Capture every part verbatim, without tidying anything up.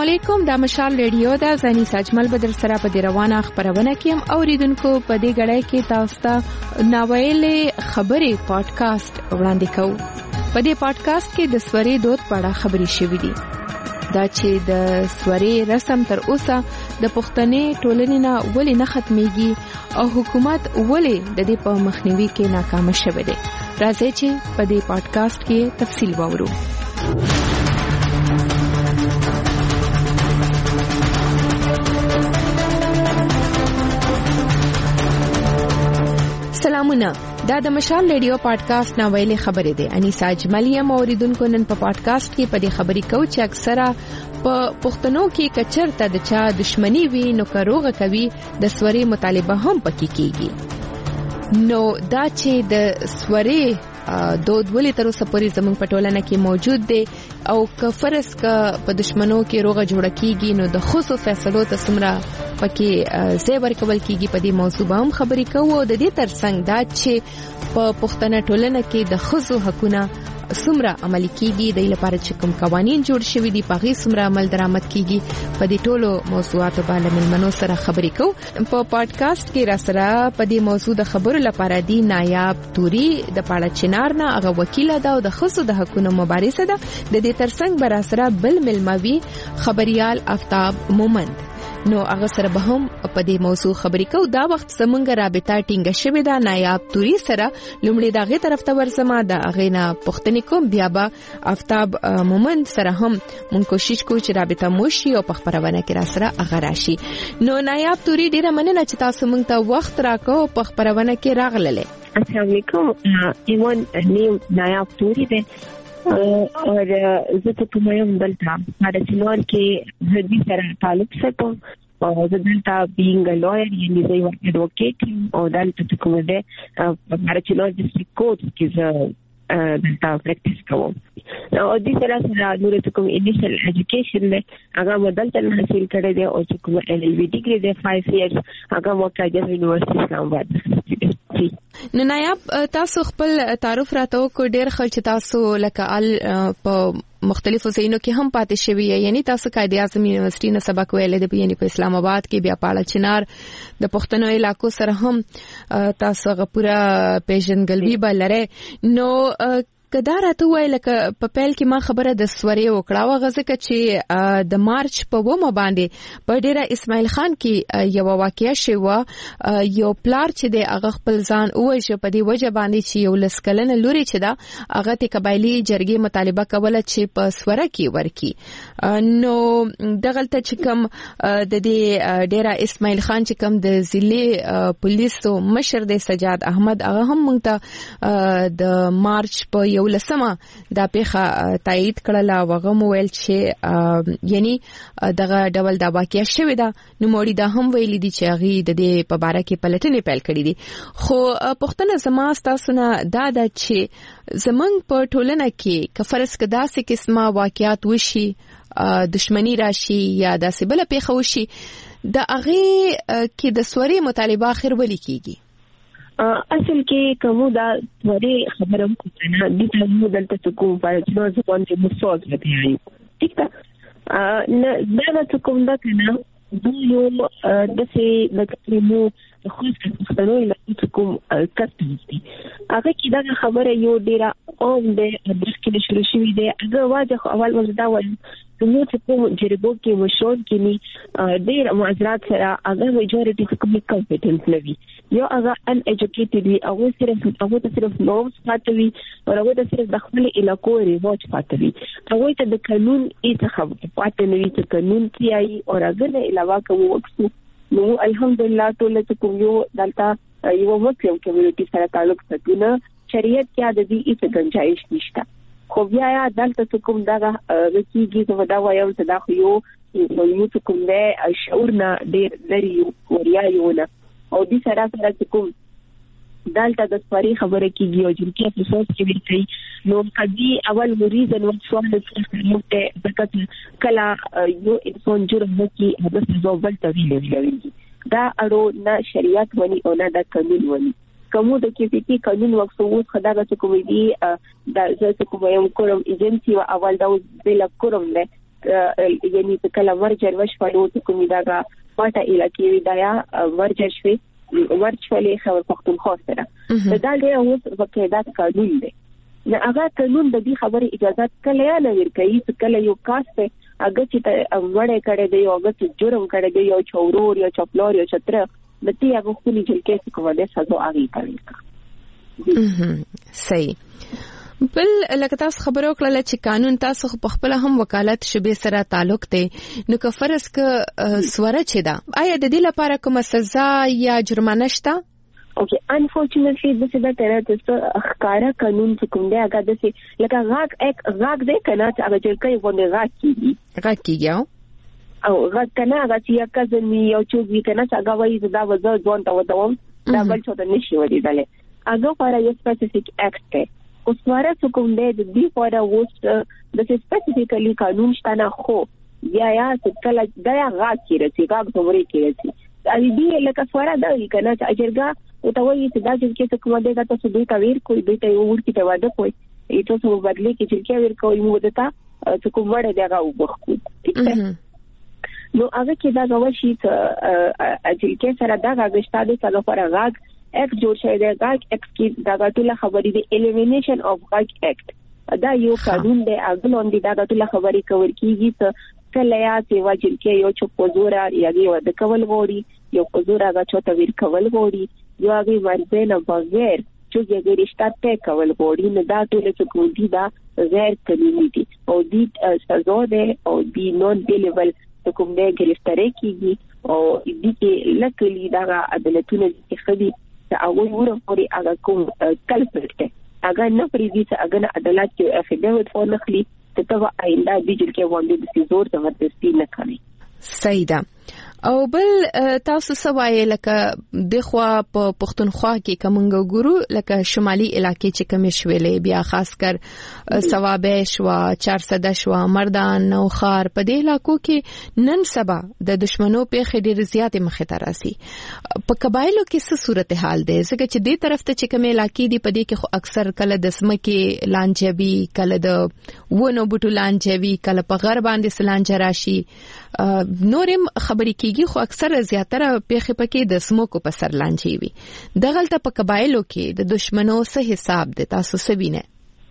علیکم، دا مشال ریډیو دا زنی ساجمل بدر سره په دی روانه خبرونه کیم اوریدونکو په دې غړای کې تاسو ته ناویلې خبرې پادکاسټ وړاندې کوو. په دې پادکاسټ کې د سوري دود په اړه خبرې شوې دي. دا چې د سوري رسم تر اوسه د پښتنې ټولنې نه ولې نه ختميږي او حکومت ولې د دې په مخنیوي کې ناکام شوه دی. راځي چې په دې پادکاسټ کې تفصیل واورو. سلامونه، دا د مشال ریډیو پادکاسټ نه ویلې خبرې ده. انیسا اجملی موریدونکو نن په پادکاسټ کې په دې خبرې کو چې اکثره په پښتنو کې کچرته د چا دښمنی وي نو کروغه کوي د سوري مطالبه هم پکې کیږي. نو دا چې د سوري دود ولې تر اوسه پورې زموږ په ټولنه کې موجود دی او که فرض کا په دښمنو کې روغه جوړه کیږي نو د خصوص فیصلو ته سمرا پکې زیبر کول کیږي. په دې موضوع به هم خبرې کوو. د دې ترڅنګ دا چې په پښتنه ټولنه کې د خصوص حقوقونه سمرا عملي کیږي د لپاره چې کوم قوانين جوړ شوي دي په غي سمرا عمل درآمد کیږي. په دې ټولو موضوعاتو باندې ملمنو سره خبرې کوو. په پادکاسټ کې را سره په دې موضوع د خبرو لپاره دی نایاب توري د پاړه چنار نه هغه وکیل ده او د خصوص د حقوقو مبارزه ده. د دې ترڅنګ بر سره بل ملموي خبريال آفتاب مومند نو هغه سره به هم په دې موضوع خبرې کوو. دا وخت زمونږ رابطه ټینګه شوې ده نایاب توري سره. لومړی دغه طرف ته ورسمه د اغینا پښتنې کوم بیا به آفتاب مومند سره هم مونږ کوشش کوو چې رابطه مو شي او په خبرونه کې را سره هغه راشي. نو نایاب توري ډیره مننه چې تاسو مونږ ته وخت راکو په خبرونه کې راغلله. السلام علیکم، ایمان نیم نایاب توري ده اور زه ته کوم یم دلته د سینور کې هدي سره تعلق ساتم او زه دلته being a lawyer یعنی زه یو advocate او دلته کوم ده د سینور ډیسټریکټ کورټ کې زه دلته پریکټیس کوم. او دې سره سره نور ته کوم انیشل ایجوکیشن له هغه بدلته حاصل کړی دی او چې کوم ایل ایل بی ډیګري دی five years هغه مو کاجه یونیورسيټي اسلام آباد. نو نایاب تاسو خپل تعارف راته کو ډیر خلک تاسو لکه ال په مختلفو ځایونو کې هم پاتې شوی یعنی تاسو قائد اعظم یونیورسيټي نه سبق ویل دی یعنی په اسلام آباد کې بیا پاړه چنار د پښتنو علاقو سره هم تاسو غپورا پیژنګلوي بلره. نو کدا راته وای لکه په پیل کې ما خبره د سوري وکړه او غزه چې د مارچ په ومه باندې په ډیره اسماعیل خان کې یو واقعیا شوه. یو پلار چې د هغه خپل ځان اوجه په دې وجه باندې چې یو لسکلن لوري چې دا هغه ته قبایلی جرګې مطالبه کوله چې په سوره کې ورکی. نو دغلته چې کوم د دې ډیره اسماعیل خان چې کوم د ضلع پولیسو مشر د سجاد احمد هغه هم مونږ ته د مارچ په یو لسمه دا پیخه تایید کړل او هغه ویل چې یعنی دغه ډول دا واقعیا شوی دا نو موري دا هم ویل دي چې هغه د دې په اړه کې پلټنې پیل کړې دي. خو پښتنه زما تاسو نه دا د چې زمنګ په ټولنه کې کفرس کدا سه قسمه واقعیات وشي دښمنی راشي یا داسې بل پیښه وشي د هغه کې د سوري مطالبه اخر ولي کیږي. اصل کې کوم دا وړي خبره کوي نه د ټولنې دلته کوم په ځوان ځوان کې مسوز لري. ٹھیک ده نه دا څه کوم دا کنه یو د څه لکه مو خو څه له کوم کټ دي هغه کې دا خبره یو ډیره اوم ده د کې شروع شوې ده. هغه واځه اول ورته دا وایي نو چې کوم جربو کې مشور کې ني ډیر معذرات سره هغه میجورټي کوم کمپټنس لوي یو هغه ان ایجوکیټډ وي او صرف هغه ته صرف نومز پاتوي او هغه ته صرف د خپل علاقو ریواج پاتوي. هغه ته د قانون هیڅ خبره پاتې نه وي چې قانون کیایي او هغه نه علاوه کوم وکړو. نو الحمدلله ټول چې کوم یو دلته یو مسلم کمیونټي سره تعلق ساتونه شریعت کې د دې هیڅ گنجائش نشته. خو بیا دلته کوم دا کیږي چې دا وایو چې دا خو یو یو کوم نه شعور نه ډیر لري وریا یو نه او دې سره سره کوم دلته د سپاری خبره کیږي او چې په سوچ کې ویل نو کدي اول مریضن و سوال ته ځکه کلا یو انسان جرم وکي هغه څه بل تویل ویلوي دا اړو نه شریعت ونی او نه د قانون ونی کومو د کیفیتي قانون وکړو خدای به کوم دی د زه کوم یم کوم ایجنسی او اول دا بل کوم نه یعنی کله مرجر وشولو کوم دغه پټه علاقې وی دا مرجر شوی ورچولې خبر پختونخوا سره دا ډېر اوس وکړه قانون دی نه هغه قانون د دې خبرې اجازه کله نه ورکوي چې کله یو کاس ته هغه چې وړه کړي دی او هغه چې جرم کړي دی یو چورور یا چپلور یا چتر د دې هغه خپل جلکې څخه کومه سزا اغي کوي. صحیح. بل لکه تاسو خبرو کړل چې قانون تاسو په خپل هم وکالت شوبې سره تعلق دی نو که فرض ک سوره چي دا آیا د دې لپاره کومه سزا یا جرمانه شته؟ اوکې انفورچونټلی د څه د تر څه ښکارا قانون چې کوم دی هغه د څه لکه غاګ اک غاګ دی کنه چې هغه جلکې باندې غاګ کیږي غاګ کیږي او غاګ کنه هغه چې کزنی یو چوبې کنه چې هغه وایي دا وځو ځوان ته ودوم دا بل څه د نشي ودیدل هغه لپاره یو سپیسیفیک اکټ دی او سواره څه کوم دی د دې لپاره وست د سپیسیفیکلی قانون شته نه خو یا یا څه کله دا غاګ کیږي غاګ څومره کیږي ا دې لکه سواره دا کنه چې اجرګه او ته وایي چې دا چې کوم دی دا تاسو دوی ته ویر کوئی دوی ته ورته ته واده کوئی ایتو څه بدلی کې چې ویر کوئی مو دتا چې کوم وړه دی هغه وبخو ٹھیک ده نو هغه کې دا غوښ شي چې اجرګه سره دا غاګشتا دي څنګه پر غاګ اک جوړ شوی دی غاګ اکس کې دا ټول خبرې دی الیمینیشن اف غاګ اکټ دا یو قانون دی هغه لاندې دا ټول خبرې کور کیږي چې کله یا چې واجب کې یو چپ پوزورا یا یو د کول غوړي یو پوزورا غا چوتا ویر کول غوړي یو هغه ورته نه بغیر چې یې رشتہ ته کول غوړي نه دا ټول څه کوي دا غیر قانوني دي او دې سزا ده او دې نون ډیلیول ته کوم نه گرفتاری کیږي او دې کې لکلی دا عدالتونه چې خدي چې هغه ورو پوري هغه کوم کلپریټ ده هغه نه پریږي چې هغه عدالت کې افیډیویټ فور نخلي ته ته آینده د جلکې باندې د سیزور زبردستی نه کوي. صحیح ده. او بل تاسو سوای لکه د خوا په پښتونخوا کې کومنګ ګورو لکه شمالي علاقې چې کوم شویلې بیا خاص کر ثوابش وا چار صد شوا مردان نو خار په دې علاقو کې نن سبا د دشمنو په خډیر زیات مخه تراسي په قبایلو کې څه صورتحال ده ځکه چې دې طرف ته چې کوم علاقې دي په دې کې خو اکثر کله د سمکه لانجبي کله د ونه بوټو لانجبي کله په غرب باندې سلانج راشي نورم خبرې کیږي خو اکثر زیاتره پیخه پکې د سموکو په سر لانجي وي دغلته په قبایلو کې د دشمنو څه حساب ده تاسو سوینه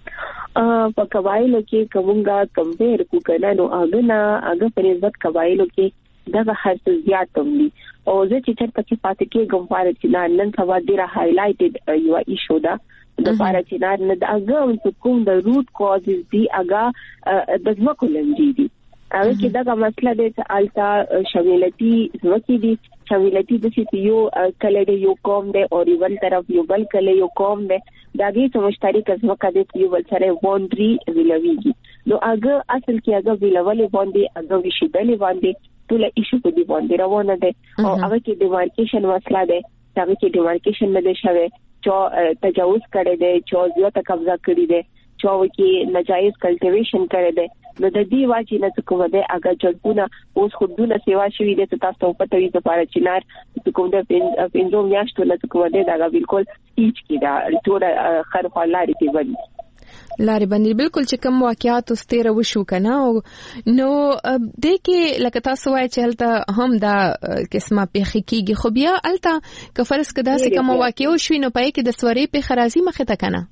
ا په قبایلو کې کومګه کمپیر کو کنه نو هغه نه هغه په نسبت قبایلو کې دغه هرڅ زیات هم دي او زه چې تر پکې پاتې کې ګمپاره چې نن سبا ډیره هایلایټډ یو ایشو ده د پاره چې نه د هغه کوم د روټ کازز دي هغه د ځمکو لنجي دي هغه کې دا مسله ده چې التا شمولتي ځمکې دي شمولتي د چې یو کله د یو قوم ده او یو طرف یو بل کله یو قوم ده دا غي څه مشترک ځمکه ده یو بل سره باونډري ویلويږي نو هغه اصل کې هغه ویلولې باندې هغه وشیدلې باندې ټول ایشو په دې باندې روانه ده او هغه کې ډیمارکیشن مسله ده هغه کې ډیمارکیشن نه ده شوی چې تجاوز کړي ده چې زیاته قبضه کړي ده چې کې ناجایز کلټیویشن کړي ده نو د دې واجی نه کومه ده هغه جلبونه اوس خودونه سیوا شوی ده تاسو په پټوي د پاره چینار کوم ده پینځو میاشتو نه کومه ده دا بالکل هیڅ کی دا ټول خرخوا لاري کې ودی لاري باندې بالکل چې کوم واقعیات واستره وشو کنه نو د کې لکه تاسو وایي چې هلته هم دا قسمه پیخي کیږي خو بیا الته کفرس کدا سه کوم واقعي شوی نو پای کې د سوري په خرازي مخه تا کنه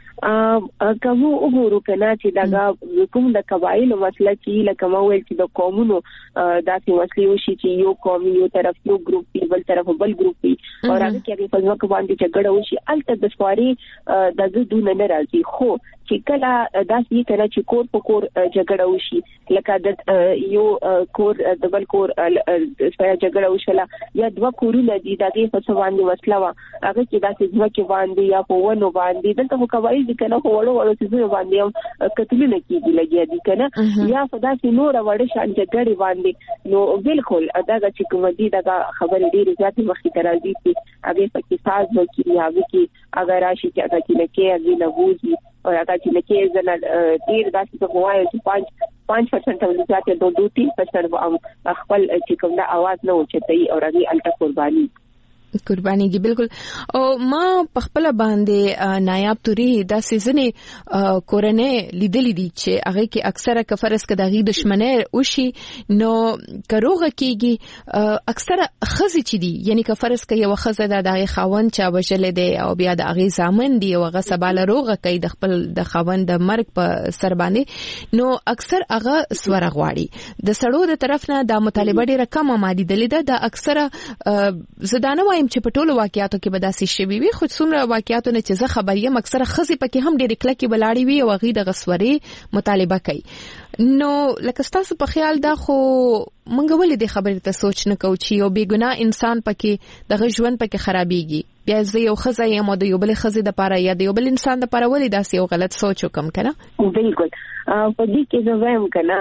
ا کومو وګورو کنه چې دا کوم د قبایلو مسله کې لکه ما ویل چې د قومونو داسې مسلې وشي چې یو قوم یو طرف یو ګروپ بل طرف بل ګروپ او هغه کې په ځمکه باندې جګړه وشي الته د سواري د دونه نه راځي خو چې کله داسې کله چې کور په کور جګړه وشي لکه د یو کور د بل کور سره جګړه وشله یا دوه کورونه دي دغه په څه باندې مسله وا هغه کې داسې ځمکه باندې یا په ونو باندې دلته قبایل دي کنه په وړو وړو څه باندې هم کتلونه کیږي لګیا دي کنه یا په داسې نور وړ شان جګړې باندې نو بالکل دا چې کوم دي دا خبرې ډېرې زیاتې مخې ته راځي چې هغه پکې ساز وکړي هغه کې اگر راشي چې هغه کې لکه هغه نبوزي او هغه چې لکه زنه ډېر داسې په وایي چې پنځه پنځه پرسنټ ولې زیاتې دوه دوه تین پرسنټ خپل چې کوم دا आवाज نه اوچتای او راځي الټا قرباني قربانيږي بالکل. او ما په خپل باندې نایاب توري دا سيزنې کورنۍ لیدلې دي چې هغه کې اکثره کفرس کداغي دشمنه وشي نو کروغه کېږي اکثره خزي چي دي یعنی کفرس کې یو خزه د دغه خاوند چا وجل دي او بیا د هغه زامن دي او هغه سباله روغه کوي د خپل د خاوند د مرګ په سر باندې نو اکثر هغه سوره غواړي د سړو د طرف نه د مطالبه ډیره کم مادي دلیده د اکثره زدانه وایم چې په ټولو واقعیاتو کې به داسې شوي وي خو څومره واقعیاتو نه چې زه خبر یم اکثره خزي پکې هم ډېر کلکې بلاړي وي او غي د غسوري مطالبه کوي نو لکه تاسو په خیال دا خو مونږ ولې د خبرې ته سوچ نه کوو چې یو بیګناه انسان پکې د ژوند پکې خرابېږي بیا زه یو خزه یم او د یو بل خزه د پاره یا د یو بل انسان د پاره ولې داسې یو غلط سوچ وکم کنه بالکل په دې کې زه وایم کنه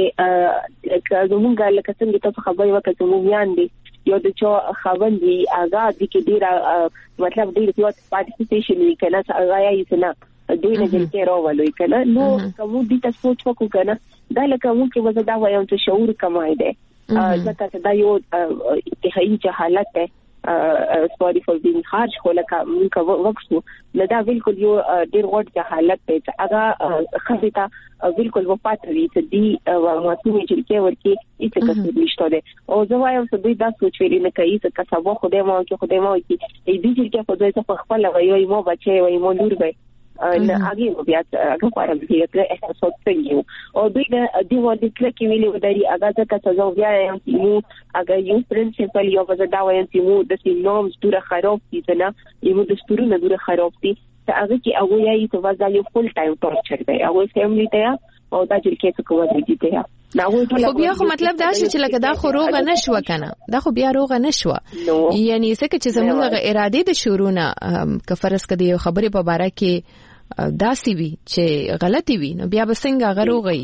چې زمونږ لکه څنګه تاسو خبرې وکړه چې مونږ یان دي یو د چا خاوند دی آزاد دي کې ډیر مطلب ډیر زیات پارټیسیپیشن وی کنه هغه یې څنګه دوی نه دلته راولوي کنه نو کوم دي تاسو سوچ وکړو کنه دا لکه مونږ کې وځه دا وایم چې شعور کمای دی ځکه دا یو انتهایی حالت ده sorry for being harsh خو لکه مونږ وکړو نو دا بالکل یو ډیر غوړ حالت دی چې هغه خزیتا بالکل و پاتوي چې دی ماتوي چې کې ورکی هیڅ څه نشته ده او زه وایم چې دوی دا سوچ ویل نه کوي چې کسبه خو دې مو کې خو دې مو کې دې چې په دوی څه خپل وایي مو بچي وایي مو لور وایي نه هغه بیا هغه کوم دې چې احساس وکړي او دوی د دې ودی کلکې ویلي وداري هغه څه چې زه بیا یم چې مو هغه یو پرنسپل یو وځه دا وایم چې مو د سینوم ستوره خراب دي نه یو د ستورو نه ډوره خراب دي هغه چې هغه یې ته وځي یو فل ټایم ټورچر دی هغه فیملی ته او دا چې کې څه کوي دي ته خو بیا خو مطلب دا چې لکه دا خو روغه نشوه کنه دا خو بیا روغه نشوه یعنی څه چې زموږه اراده د شورونه کفرس کدي یو خبره په باره کې داسي وي چې غلطي وي نو بیا به څنګه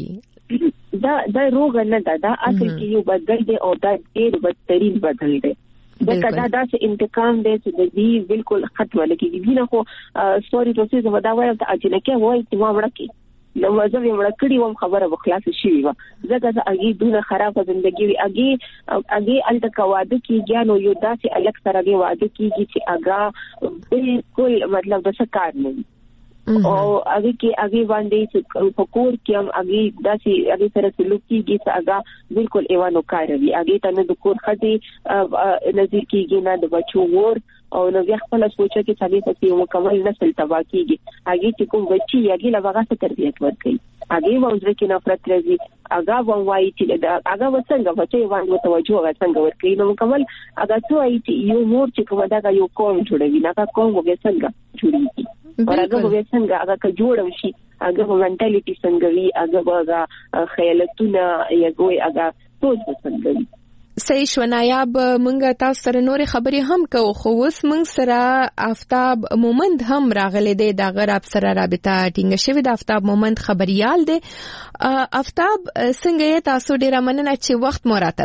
غروغي دا دا روغه نه ده دا اصل کې یو بدل دی او دا ډېر بدترین بدل دی دا دا دا چې انتقام دی چې د دې بالکل ختمه لګي نه خو سوري تاسو زما دا وایي چې اجنکه وایي چې ما وړکی نو زه یې مړ کړی وم خبره وخلاص شي و زګه زه اګي دونه خرابه ژوندۍ وي اګي اګي الته کواده کیږي نو یو داسې الګ سره دی واده کیږي چې اګا بالکل مطلب د څه کار نه او اګي کې اګي باندې چې پکور کې هم اګي داسې اګي سره سلوک کیږي چې اګا بالکل ایوانو کار وي اګي ته د کور خدي نزدیک کیږي نه د بچو ور او نو بیا خپل سوچه کې ثابت شي مکمل نسل تباہ کیږي اګي چې کوم بچي یګي لږه څه تربیت ورکړي اګي وځي کې نفرت راځي اګا وایي چې دا اګا وڅنګه بچي باندې توجه څنګه ورکړي نو مکمل اګا څو اي چې یو مور چې کومه دا یو قوم جوړوي نه کا قوم وګ څنګه جوړيږي ورګه وګ څنګه اګا ک جوړ شي اګا منټاليټي څنګه وي اګا اګا خیالتونه یګوي اګا سوچ څنګه وي صحیح شو نایاب مونږه تاسو سره نور خبرې هم کوو خو اوس مونږ سره آفتاب مومند هم راغلي دی دا غیر اب سره رابطه ټینګه شوی د آفتاب مومند خبريال دی آفتاب څنګه تاسو ډیره مننه چې وخت مو راته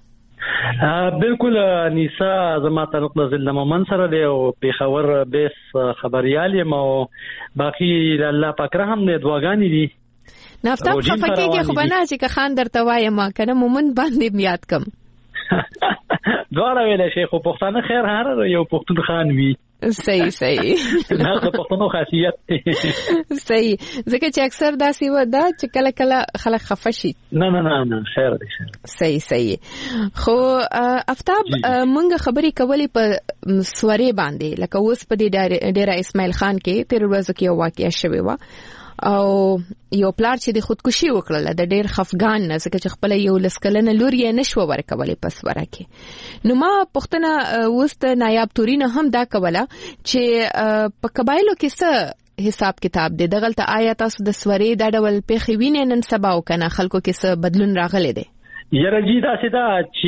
راکو بالکل نیسا زما تعلق د ضلع مومند سره دی او پیښور بیس خبريال یم او باقي الله پاک رحم دې دعاګانې دي نافتاب خفکیږي خو بنا چې خان درته وایم کنه مومند باندې یاد کم دواره ویل شیخ او پښتانه خیر هر یو پښتون خان وی صحیح صحیح دا د پښتنو خاصیت صحیح ځکه چې اکثر دا سی و دا چې کله کله خلک خفشي نه نه نه نه خیر دی صحیح صحیح خو آفتاب مونږ خبرې کولې په سوري باندې لکه اوس په دې ډیره اسماعیل خان کې تیر ورځ کې یو واقعیا شوی و او یو پلار چې د خودکشي وکړه د ډېر خفګان نه ځکه چې خپل یو لسکلنه لور یې نشو ورکولې پس ورکه نو ما پښتنه وست نایاب تورین هم دا کوله چې په قبایلو کې څه حساب کتاب دی دغلت آیا تاسو د سوري د ډول پیښې وینې نن سبا او کنه خلکو کې څه بدلون راغلی دی یره جی دا سدا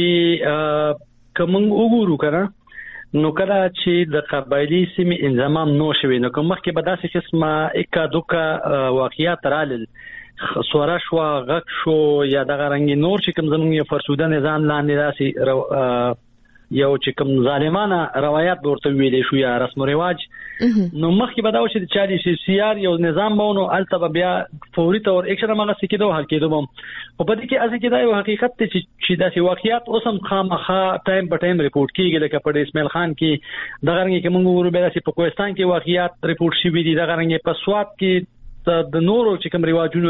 چې کوم وګورو کنه نو کله چې د قبایلی سیمې انضمام نو شوي نو کوم مخکې به داسې قسمه اکا دوکا واقعیات رالل سوره شو غک شو یا دغه رنګ نور چې کوم زموږ یو فرسوده نظام لاندې داسې یو چې کوم ظالمانه روایت ورته ویلې شو یا رسم او رواج نو مخکې به دا و چې چاري سي آر یو نظام بونو الته بیا فوري تور اکشن مغه سکیدو حل کېدو بم په پدې کې اسې کې دا یو حقیقت ته چې داسې واقعیات اوسم خامخا ټایم په ټایم ریپورت کیږي لکه په اسماعیل خان کې د غرنګ کې موږ ورو به داسې په کوهستان کې واقعیات ریپورت شوي دي د غرنګ په سواد کې د نورو چې کوم رواجونو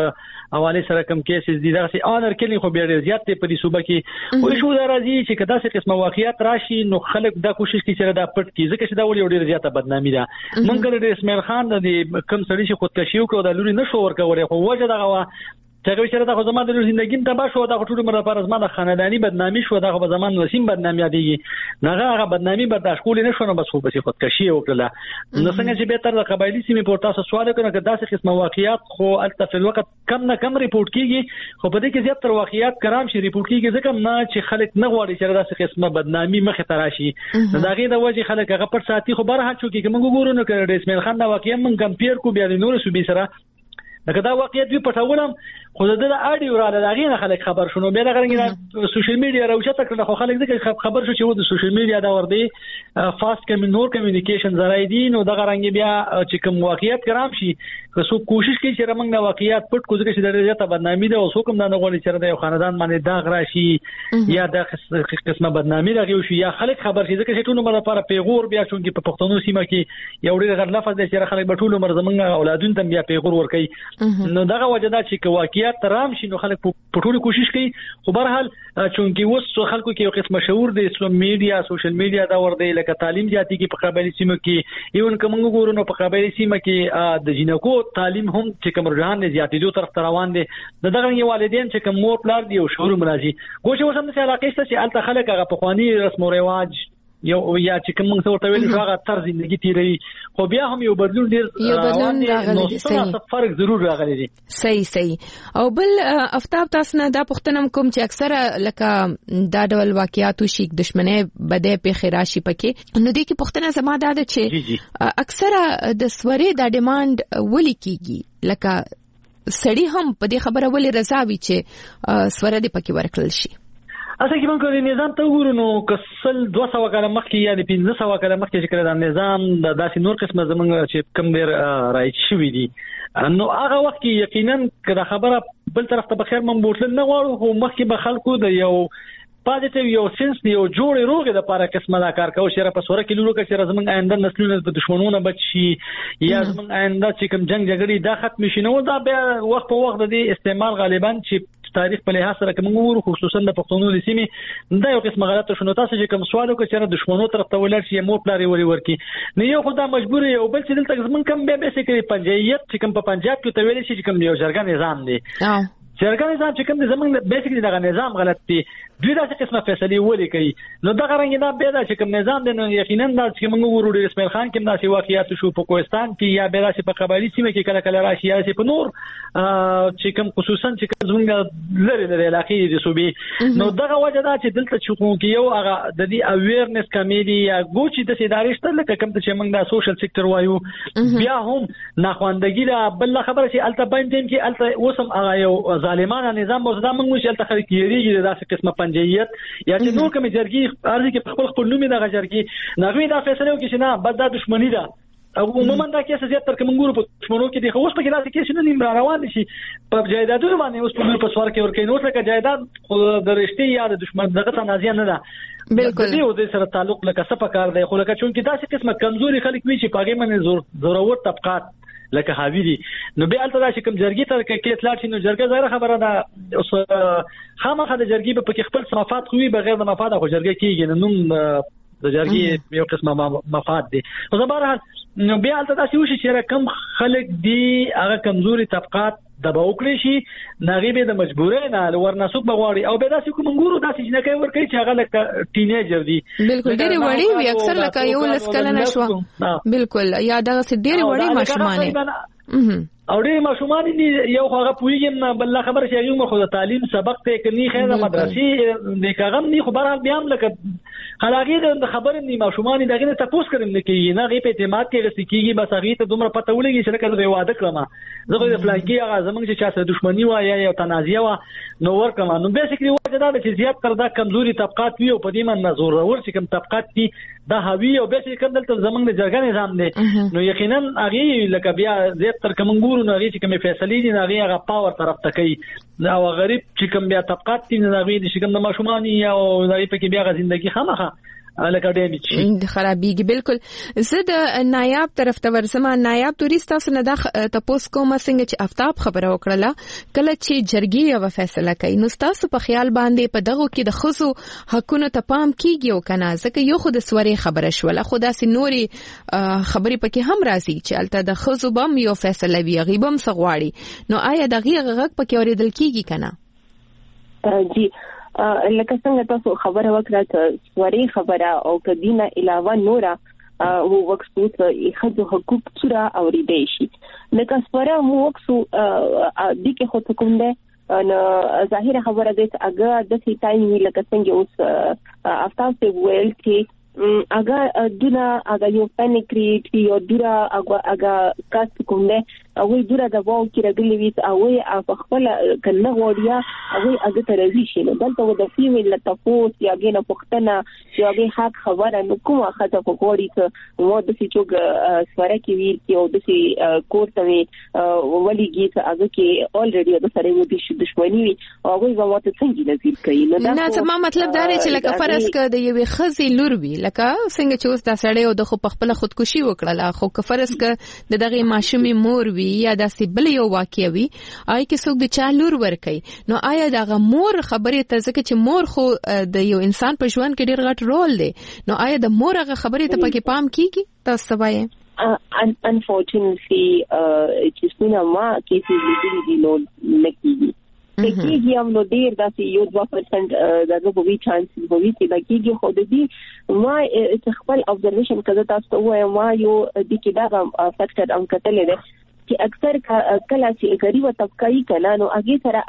حواله سره کوم کیسز دي دا سي اونر کلی خو بیا زیات په دې صوبه کې خو شو دا راځي چې کدا څه قسمه واقعیت راشي نو خلک دا کوشش کوي چې دا پټ کی ځکه چې دا ولې ډیره زیاته بدنامي ده منګل د اسماعیل خان د کم سړي چې خودکشي وکړه د لوري نشو ورکوي خو وجه دغه څنګه چې دا خو زما د ژوندۍ ته با شو دا ټول مر لپاره زما د خاندانی بدنامي شو دا خو زمان وسیم بدنامي یادېږي نه هغه بدنامي برداشت کول نه شو نو بس خو به خودکشي وکړه نو څنګه چې به تر د قبایلی سیمې په تاسو سوال کړو چې داسې قسمه واقعیات خو البته په وخت کم نه کم ریپورت کیږي خو په دې کې زیات تر واقعیات کرام شي ریپورت کیږي ځکه نه چې خلک نه غواړي چې داسې قسمه بدنامي مخه تراشي دا غي د وجه خلک هغه پر ساتي خو بره هڅو کې موږ ګورو نو کړه اسماعیل خان دا واقعیا موږ کمپیر کو بیا د نور صوبې سره دا دا واقعیت وی پټولم خو د دې اډیو را لږه نه خلک خبر شونه به دا غرنګ سوشل میډیا راوچته کړه خو خلک دغه خبر شو چې د سوشل میډیا دا ور دي فاست کمیونور کمیونیکیشن زراي دي نو دا غرنګ بیا چې کوم واقعیت کرام شي که څو کوشش کوي چې موږ د واقعیت پټ کوځي چې د ریاضت بدنامي ده او څوک هم نه غواړي چې د یو خاندان باندې داغ راشي یا د قسمه بدنامي راغی شي یا خلک خبر شي ځکه چې ټول عمر لپاره پیغور بیا چونکی په پښتون سیمه کې یو ډېر غټ لفظ دی چې خلک په ټول عمر زمونږ اولادون ته بیا پیغور ور کوي نو دغه وجدا چې واقعیت ترام شي نو خلک په ټول کوشش کوي خو بهر حال چونکی وس خلکو کې یو قسم مشهور دی اسلام میډیا سوشل میډیا دا ور دی لکه تعلیم جاتي کې په قبایلی سیمه کې ایون کوم ګورو نو په قبایلی سیمه کې د جنکو تعلیم هم چې کوم رجحان زیاتې دوه طرف روان دي دغه یو والدین چې کوم مور پلار دی او شعور مناجي کوشش وسم چې علاقه ست چې الته خلک هغه په خواني رسم او رواج یو یا چې کوم څه ورته ویل هغه طرز ژوندۍ تیری خو بیا هم یو بدلون ډیر روان دي نو څه فرق ضرور راغلی دي صحیح صحیح او بل افتاب تاسو نه دا پښتنم کوم چې اکثره لکه دا ډول واقعیاتو شي دښمنه بده په خراشي پکې نو دي کې پښتنه زما دا ده چې اکثره د سوري د ډیماند ولي کیږي لکه سړی هم په دې خبره ولې رضا وي چې سوره دې پکې ورکړل شي اسه کې موږ د نظام ته وګورو نو کسل دوه سوه کاله مخکې یا د پنځه سوه کاله مخکې چې کړه د نظام د داسې نور قسمه زمونږ چې کم ډیر راځي شوې دي نو هغه وخت کې یقینا کله خبره بل طرف ته بخیر من بوتل نه غواړو خو مخکې به خلکو د یو پازیټیو یو سنس یو جوړ روغه د لپاره قسمه دا کار کوي چې په سوره کې لورو کې چې زمونږ آینده نسلونه په دښمنونو بچ شي یا زمونږ آینده چې کوم جنگ جګړې دا ختم شي نو دا به وخت په وخت د استعمال غالبا چې تاریخ په لحاظ سره کوم ورو خصوصا د پښتونولي سیمې دا یو قسمه غلطه شنو تاسو چې کوم سوال وکړئ چې دښمنو طرف ته ولر شي مو پلاري وري ورکی نه یو خدای مجبور یو بل چې دلته زمون کم به به سې کوي پنځایت چې کوم په پنجاب کې ته ویل شي چې کوم یو جرګه نظام دی جرګه نظام چې کوم زمون بیسیکلی دا نظام غلط دی دوی دا څه قسمه فیصله ولي کوي نو دا غرنګ نه به دا چې کوم نظام دی نو یقینا دا چې موږ ورو د اسماعیل خان کې ناسي واقعیات شو په کوهستان کې یا به دا چې په قبایلی سیمه کې کله کله راشي یا چې په نور چې کوم خصوصا چې زمونږ لري د علاقې د صوبې نو دغه وجه دا چې دلته چې خو کې یو هغه د دې اویرنس کمیټي یا ګوچې د ادارې شته لکه کوم چې موږ د سوشل سېکټر وایو بیا هم ناخواندګي دا بل خبره چې الته باندې کې الته وسم هغه یو ظالمانه نظام مو زده موږ چې الته خلک یریږي د داسې قسمه پنځایت یا چې نور کوم جرګي ارزي کې خپل خپل نومي د جرګي نغوی دا فیصله وکړي چې نه بد د دښمنی ده او عموما دا کیسه زیات تر کوم ګورو په دښمنو کې دي خو اوس په کې دا کیسه نه نیم روان شي په جایدادونو باندې اوس په په سوار کې ورکې نو څنګه جایداد د رښتې یا د دښمن دغه تنازع نه ده بالکل دی او د سره تعلق لکه څه پکار دی خو لکه چونکی دا څه قسمه کمزوري خلک وی چې پاګې منه زور ضرورت طبقات لکه حاوی دي نو به الته دا چې کوم جرګي ته کې اطلاع شي نو جرګه ظاهر خبره ده اوس خامخا د جرګي په کې خپل مفاد خو بغیر د مفاد خو جرګه کېږي نو د جرګي یو قسمه مفاد دي خو زبر نو بیا الته دا چې چې کم خلک دي هغه کمزوري طبقات د باوکړي شي نغیبه د مجبورې نه ورنسوک بغواړي او به دا چې کوم ګورو دا چې نه کوي ور کوي چې هغه لکه ټینیجر دي بالکل ډېر وړي وي اکثر لکه یو لسکل نه شو بالکل یا دا ډېر وړي ماشومان او ډېر ماشومان دي یو هغه پویګم بل خبر شي یو مخه د تعلیم سبق ته کني خیره مدرسې د کاغم نه خبره بیا هم لکه خلاګي د خبرې نه ماشومان دغه ته پوس کړم نه کیږي نه غي په اعتماد کې رسې کیږي بس هغه ته دومره پته ولګي چې لکه د واده کړم زه د فلانکی هغه زمونږ چې چا سره دښمنی و یا یو تنازع و نو ورکم نو بیسیکلی وجه دا چې زیات تر دا کمزوري طبقات وي او په دې من نظر ور چې کوم طبقات دي دا هوی او به چې کوم دلته زمونږ د جرګه نظام دی نو یقینا هغه لکه بیا زیات تر کوم ګورو نو هغه چې کوم فیصلې دي هغه هغه پاور طرف ته کوي او غریب چې کوم بیا طبقات دي هغه د شګم د ماشومان او هغه په کې بیا ژوندۍ خامخه لکه ډیمیج شي خرابېږي. بالکل زه د نایاب طرف ته ورسم. نایاب تورست تاسو نه د تاسو کوم څنګه چې آفتاب خبره وکړه کله چې جرګې یو فیصله کوي نو تاسو په خیال باندې په دغه کې د خصو حقونو ته پام کیږي او کنه ځکه یو خو د سوري خبره شوله خو داسې نوري خبرې پکې هم راځي چې الته د خصو بم یو فیصله وی غیبم سغواړي نو آیا دغه غږ پکې اوریدل کیږي کنه؟ جی لکه څنګه تاسو خبره وکړه چې سوري خبره او کدینه علاوه نورا وو وکسوت خځو حقوق سره اوریدل شي لکه سوره مو وکسو د کې خو کوم ده ان ظاهر خبره ده چې هغه د سی ټایم لکه څنګه اوس افتاب ته ویل چې هغه دنا هغه یو پنیکریټ یو دورا هغه هغه کاست کوم ده او دورا د واو کې راغلی وي او په خپل کنه وړیا او هغه ترځي شي نو دلته د فیمیل تفوس یا غینه پختنه یا به حق خبره نو کومه خطه په کوړی ته مو د سی چوک سوره کې وی چې او د سی کوړه وی ولېږي چې هغه کې الریډي د سره و دي دښمنی وي او هغه وته څنګه نظر کوي نو دا نه څه ما مطلب دا دی چې لکه فرض ک د یوې خزي لور وی لکه څنګه چې اوس دا سړی او د خو په خپل خودکشي وکړه خو که فرض ک د دغه ماشومې مور وی یا داسې بل یو واقع وي آی کې څوک د چا لور ور کوي نو آیا دغه مور خبرې ته ځکه چې مور خو د یو انسان په ژوند کې ډیر غټ رول دی نو آیا د مور هغه خبرې ته پکې پام کیږي تاسو وایي unfortunately چې څنګه ما کې چې دې نو نکېږي کېږي هم نو ډیر داسې یو دوه پرسنټ دغه په وی چانس په وی چې دا کېږي خو د دې ما چې خپل observation کړه تاسو وایم ما یو د کې دا فیکټر ام کتلې ده چې اکثر کله چې غریب طبقه یې کله نو هغه سره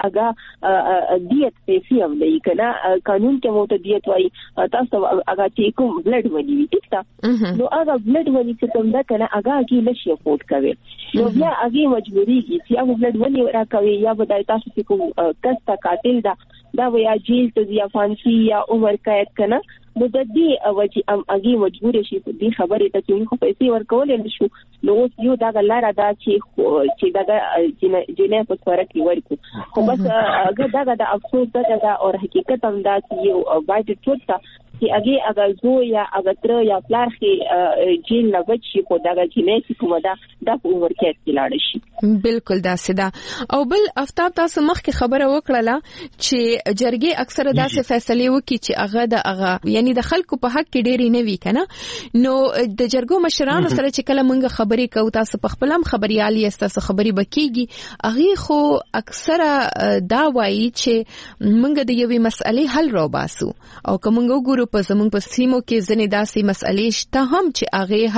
هغه دیت پیسې هم دی کله قانون کې مو ته دیت وای تاسو هغه چې کوم بلډ ونی وي ټیک تا نو هغه بلډ ونی چې کوم دا کنه هغه کې نشي افورد کوي نو بیا هغه مجبوری کی چې هغه بلډ ونی راکوي یا بدای تاسو چې کوم کستا قاتل دا دا ویا جیل ته یا فانسی یا عمر قید کنه نو د دې وجه ام هغه مجبور شي په دې خبرې ته چې خو پیسې ورکول نشو نو یو دا لاره دا چې چې دا جنې په سره کې ورکو خو بس هغه دا د افسوس دا او حقیقت هم دا چې یو وایټ ټوټه چې هغه هغه زو یا هغه تر یا پلار کې جیل نه بچي خو دا جنې چې کومه دا د عمر کې کې لاړ شي بالکل دا سدا او بل افتاب تاسو مخکې خبره وکړه چې جرګې اکثره داسې فیصله وکړي چې هغه د هغه یعنی د خلکو په حق کې ډېری نه وی کنه نو د جرګو مشرانو سره چې کله مونږ خبرې کوو تاسو په خپل هم خبريالي تاسو خبرې بکیږي هغه خو اکثره دا وایي چې مونږ د یوې مسئلې حل راو باسو او کوم وګورو په زمونږ په سیمو کې ځنې داسې مسئلې شته هم چې هغه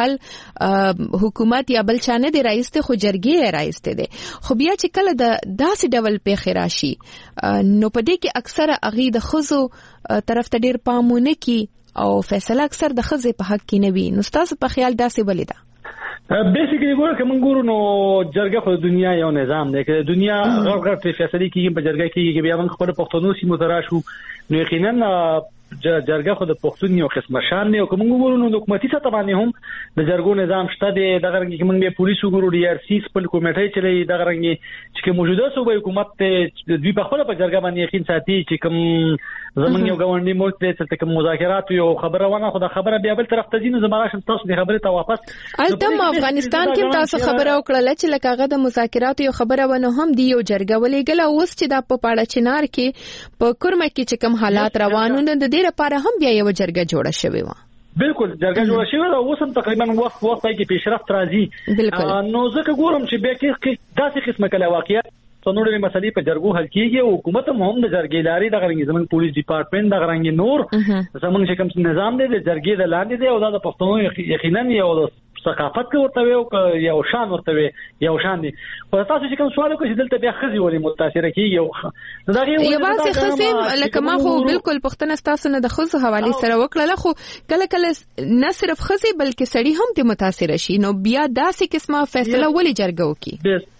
حل حکومت یا بل چانه دی راځته خو جرګې راځته دي خو بیا چې کله د داسې ډول په خراشي نو په دې کې اکثره هغه د خزو طرف ته ډیر پامونه کی او فیصله اکثر د خزې په حق کې نه وي نو تاسو په خیال داسې ولیدا بیسیکلی ګوره کوم ګورو نو جرګه خو دنیا یو نظام دی چې دنیا غړ غړ فیصله کیږي په جرګه کې بیا موږ خپل پښتونو سیمو تراشو نو یقینا جرګه خو د پښتون یو قسمه شان نه کوم ګورو نو حکومتي سطح باندې هم د جرګو نظام شته دی دغه رنګ کې موږ به پولیس وګورو ډي ار سی خپل کمیټه چلی دغه رنګ چې موجوده صوبه حکومت ته دوی په خپل په جرګه باندې یقین ساتي چې کوم زمونږ یو غونډي ملک دی چې کوم مذاکرات یو خبره ونه خو د خبره بیا بل طرف ته ځینو زماره شم تاسو د خبره ته واپس البته افغانستان کې تاسو خبره وکړه چې لکه هغه د مذاکرات یو خبره ونه هم دی یو جرګه ولېګل اوس چې د په پاړه چنار کې په کورمه کې چې کوم حالات روانو نه د دې لپاره هم بیا یو جرګه جوړه شوې و بالکل جرګه جوړه شوې ده اوس هم تقریبا وخت وخت کې پیشرفت راځي نو ځکه ګورم چې به کې داسې قسمه کله واقعیت څنګه مسلې په جرګو حل کیږي او حکومت هم د جرګې لاري د غرنګ زمون پولیس ډپارټمنټ د غرنګ نور زمون چې کوم نظام دی د جرګې د لاندې دی او د پښتنو یقینا یو ثقافت کې ورته وي او یو شان ورته وي یو شان دي خو تاسو چې کوم سوال وکړئ دلته بیا خزي ولې متاثر کیږي دا غي یو باسي خزي لکه ما خو بالکل پښتنه تاسو نه د خزو حواله سره وکړه خو کله کله نه صرف خزي بلکې سړی هم ته متاثر شي نو بیا داسې قسمه فیصله ولې جرګو کی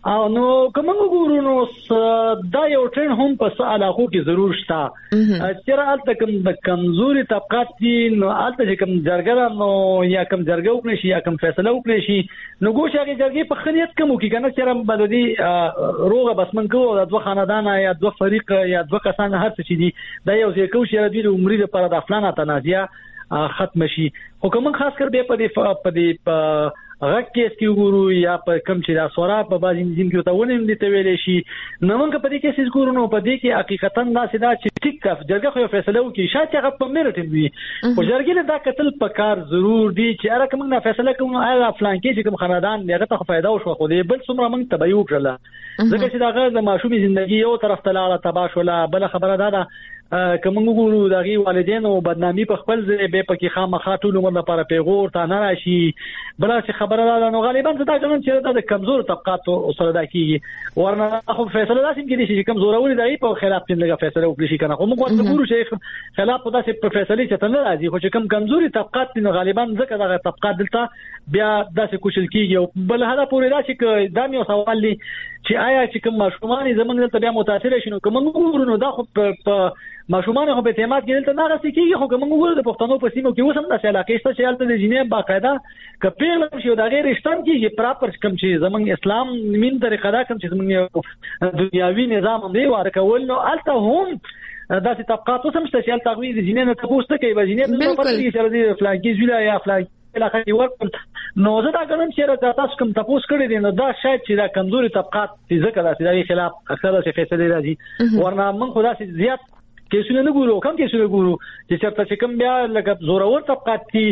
او نو کوم وګورو نو دا یو ټرین هم په علاقو کې ضرور شته چې راځي کوم د کمزوري طبقات دي نو البته کوم جرګه نو یا کوم جرګه وکړي شي یا کوم فیصله وکړي شي نو ګوښه کې جرګې په خلیت کوم کې کنه چې بلدي روغه بس من کوو د دوه خاندان یا دوه فریق یا دوه کسان هر څه دي دا یو ځای کوي چې د عمرې لپاره د افلانه تنازعه ختم شي خو کوم خاص کر به په دې په دې غږ کې چې ګورو یا په کم چې دا سورا په بازي نظام کې ته ونیم دي ته ویلې شي نو موږ په دې کې څه ګورو نو په دې کې حقیقتا دا سدا چې ټیک کف جرګه خو فیصله وکړي شاته هغه په میرټ وي او جرګې دا قتل په کار ضرور دي چې هر کوم نه فیصله کوم هغه فلان کې چې کوم خاندان هغه ته فائدہ وشو خو دې بل څومره موږ تبعیو کړل ځکه چې دا غږ د ماشومي ژوندۍ یو طرف ته لاړه تباش ولا بل خبره دا ده کوم وګورو دغه والدین او بدنامي په خپل ځای به پکې خامخا ټول عمر لپاره پیغور تا نه راشي بل څه خبره ده نو غالبا دا کوم چې د کمزور طبقاتو سره دا کیږي ورنه خو فیصله لازم کړي چې کمزورول دی په خلاف تل لګه فیصله وکړي شي کنه خو موږ وګورو چې خلاف په داسې په فیصله چې تل راځي خو چې کم کمزوري طبقات نو غالبا ځکه دغه طبقات دلته بیا داسې کوشل کیږي بل هدا پورې دا چې دا یو سوال دی چې آیا چې کوم ماشومان زمونږ دلته بیا متاثر شي نو کوم وګورو نو دا خو په ماشومان خو په اعتماد کې دلته نه راځي کیږي خو کوم وګورو د پښتنو په سیمو کې اوسم د علاقې څخه چې البته د جنې باقاعده کپیل شي دا غیر رښتون کیږي پراپر کوم چې زمونږ اسلام مين طریقه دا کوم چې زمونږ دنیاوي نظام دی ورکول نو البته هم داسې طبقات اوسم چې البته غوي د جنې نه تاسو ته کوي د جنې په پرته کې چې د فلانکی زویلا یا فلانکی علاقه کې ورکړ نو زه دا کوم چې را تاسو کوم تاسو کړی دي نو دا شاید چې دا کمزوري طبقات چې ذکر راځي د خلاف اکثره څه فیصله راځي ورنه موږ خدا سي زیات کیسونه نه ګورو کم کیسونه ګورو چې چرته چې کوم بیا لکه زورور طبقات دي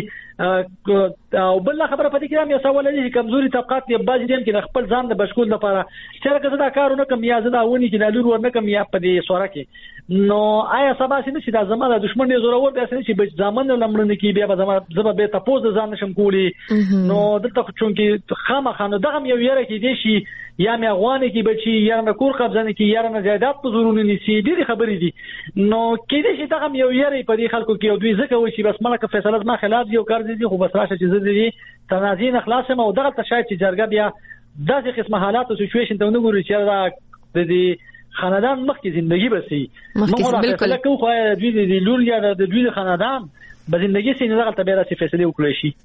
او بل خبره پدې کې هم یو سوال دی چې کمزوري طبقات یې باج دي چې خپل ځان د بشکول لپاره چې راکزه دا کارونه کوم یا زدا ونی چې د لور ورنه کوم یا پدې سوره کې نو آیا سبا سینه چې دا زما د دشمن یې زورور دي چې بچ ځامن لمړنه کې بیا به زما زما به تاسو ځان نشم کولی نو دلته چونکې خامخانه دغه یو یره کې دي شي یا مې افغان کې بچي یا نه کور قبضنه کې یا نه زیادات په زورونه نسی دي خبرې دي نو کې دي چې دغه یو یره په دې خلکو کې او دوی ځکه وي چې بس ملک فیصله ما خلاف دی او کار دي خو بس راشه چې زه دې تنازع نه خلاصم او دغه ته شاید چې جرګه بیا داسې قسمه حالات او سچويشن ته ونګوري چې دا د دې خاندان مخکې ژوندۍ بسي موږ بالکل کوم خو دوی د لور یا د دوی خاندان به ژوندۍ سي نه دغه ته بیا داسې فیصله وکړي شي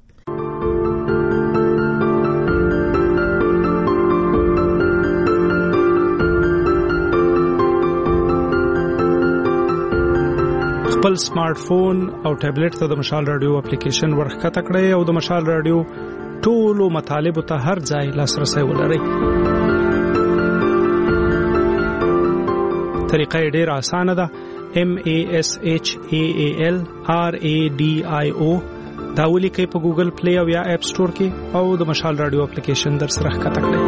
خپل سمارټ فون او ټابلیټ ته د مشال رادیو اپلیکیشن ورخته کړئ او د مشال رادیو ټولو مطالب ته هر ځای لاسرسي ولرئ. طریقه ډېره اسانه ده. M A S H A A L R A D I O دا ولیکئ په ګوګل پلی او یا اپ سٹور کې او د مشال رادیو اپلیکیشن در سره ښکته کړئ.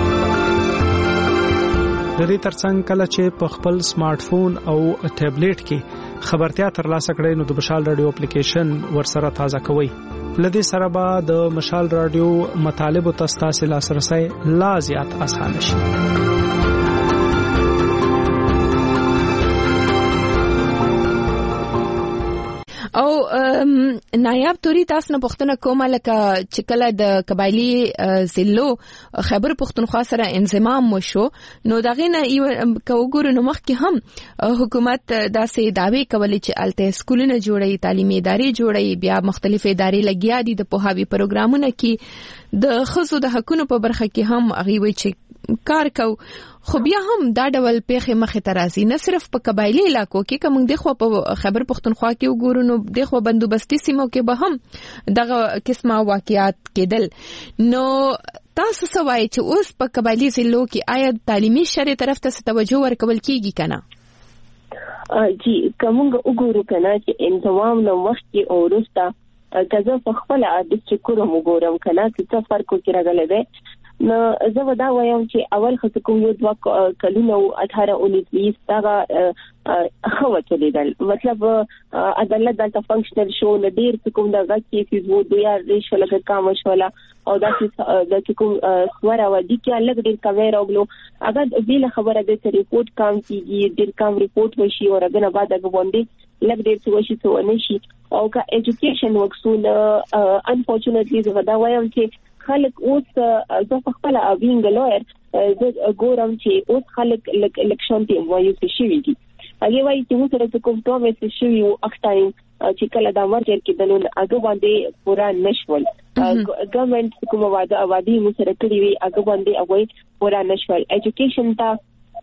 د دې ترڅنګ کله چې په خپل سمارټ فون او ټابلیټ کې خبرتیا ترلاسه کړئ نو د مشال رادیو اپلیکیشن ورسره تازه کوئ. لدې سره به د مشال رادیو مطالب او تاسو لاسرسي لا زیات اسانه شي. او نایاب توري تاسو نه پښتنه کومه لکه چې کله د قبایلی زلو خبر پښتونخوا سره انضمام وشو نو دغه نه یو کوګور نو مخ کې هم حکومت داسې داوی کولې چې الته سکولونه جوړي تعلیمي ادارې جوړي بیا مختلف ادارې لګیا دي د پوهاوی پروګرامونه کې د خصو د حقونو په برخه کې هم هغه چې کار کو خو بیا هم دا ډول پیښه مخه ترازی نه صرف په قبایلی علاقو کې کوم د خو په خبر پښتونخوا کې وګورو نو د خو بندوبستي سیمو کې به هم دغه قسمه واقعیات کېدل. نو تاسو سوای چې اوس په قبایلی ضلعو کې آیا تعلیمي شری طرف ته توجه ورکول کیږي کنه؟ جی کومه وګورو کنه چې انضمام نو وخت او ورسته کزه په خپل عادت چې کوم وګورم کنه چې څه فرق کوي راغلی دی. نو زه ودا وایم چې اول خص کوم یو دوه کلونه او اټھارہ انیس بیس دا خو چلیدل مطلب عدالت دلته فنکشنل شو نه ډیر کوم دا کیسز وو دوی ریشل لکه کام شولا او دا چې کوم سوره و دي کې الګ ډیر کاویر اوګلو اگر بیل خبره ده چې ریپورت کام کیږي ډیر کام ریپورت وشي او رغنه بعد هغه باندې لګ ډیر څه وشي څه ونشي او کا ایجوکیشن ورکسونه انفورچونټلی زه دا وایم چې خلک اوس زه خپل اوینګ لویر زه ګورم چې اوس خلک لک شانتي وایي چې شي دي هغه وایي چې موږ سره کوم پروميس شي او اکټایم چې کله دا ورجر کې دنو هغه باندې پورا نشول ګورنمنت کوم واده اوادي موږ سره کړی وي هغه باندې هغه پورا نشول اډوকেশন ته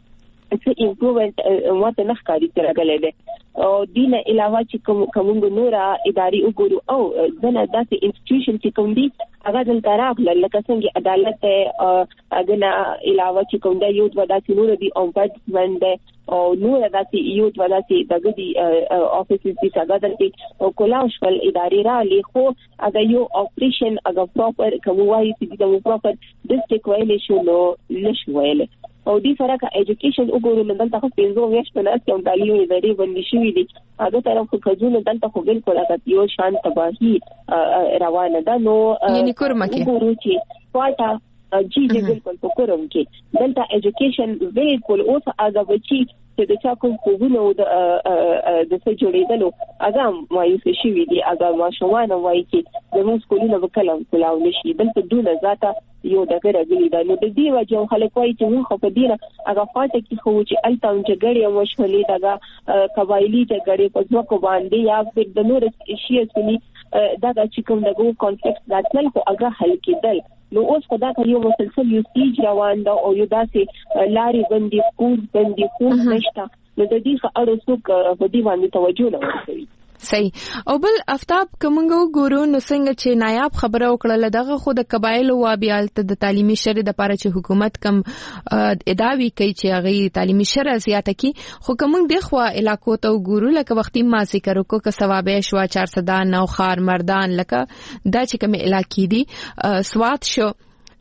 څه امپروومنت واته نه ښکاري ترغلې ده او دینه علاوه چې کوم کوم نورا اداري وګورو او دنه داسې انسټیټیوشن چې کوم دي هغه دلته راغله لکه څنګه عدالت هغه نه علاوه چې کوم د یو وداسي نور دي او امبډمنټ ده او نور داسې یو وداسي دغه دي افیسز دي څنګه دلته او کولاوشل اداري را لیکو هغه یو اپریشن هغه پراپر کوم وایي چې د پراپر ډیسټریکټ وایلیشن نو نشویل او دې سره کا اډوকেশন وګورو نن دلته خو پنځو میاشتو نه چې تعلیم اداري باندې شوې دي هغه طرف خو کجونه دلته خو بالکل هغه یو شان تباہي روانه ده نو یعنی کورمکه وګورو چې پاتہ جی جی بالکل په کوم کې دلته اډوকেশن بالکل اوس هغه بچي چې د چا کوم کوونه د د څه جوړېدلو هغه مایوس شي وي دي هغه ماشومان وایي چې د موږ سکولونو وکړم کلاو نشي دلته دونه ذاته یو دغه راغلي دا نو د دې وجه خلک وایي چې موږ په دې هغه فاټه کې خو چې التاون جګړې او مشولې دغه قبایلی جګړې په ځکه باندې یا په د نور شي اسني دغه چې کوم دغه کانټیکست راتل خو هغه حل کېدل نو اوس خدا ته یو مسلسل یو سیج روان دا او یو داسې لاري بندي کور بندي کور نشته نو د دې اړه څوک په دې باندې توجه نه ورکوي صحیح او بل افتاب کومنګو ګورو نو څنګه چې نایاب خبره وکړه دغه خود قبایل او بیالت د تعلیمي شری د لپاره چې حکومت کم ادعاوی کوي چې هغه تعلیمي شری زیاته کی خو کومنګ د خوا علاقو ته ګورو لکه وختي ما ذکر وکړو ک ثوابه شوا چهارصد نو خار مردان لکه دا چې کوم علاقې دي سواد شو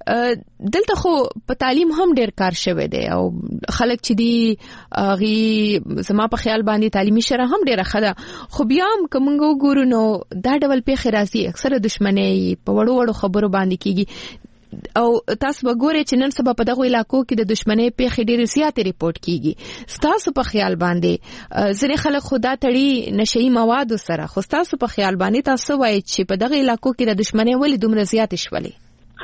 دلته خو په تعلیم هم ډیر کار شوه دی او خلک چې دی غي زما په خیال باندې تعلیمي شره هم ډیره خده خو بیا هم کومګو ګورو نو دا ډول په خراسي اکثره دښمنۍ په وړو وړو خبرو باندې کیږي او تاسو وګورئ چې نن سبا په دغه علاقو کې د دښمنۍ په خډيري سیاته ریپورت کیږي تاسو په خیال باندې ځنې خلک خدا تړي نشئی مواد سره خو تاسو په خیال باندې تاسو وایي چې په دغه علاقو کې د دښمنۍ ولې دومره زیات شولې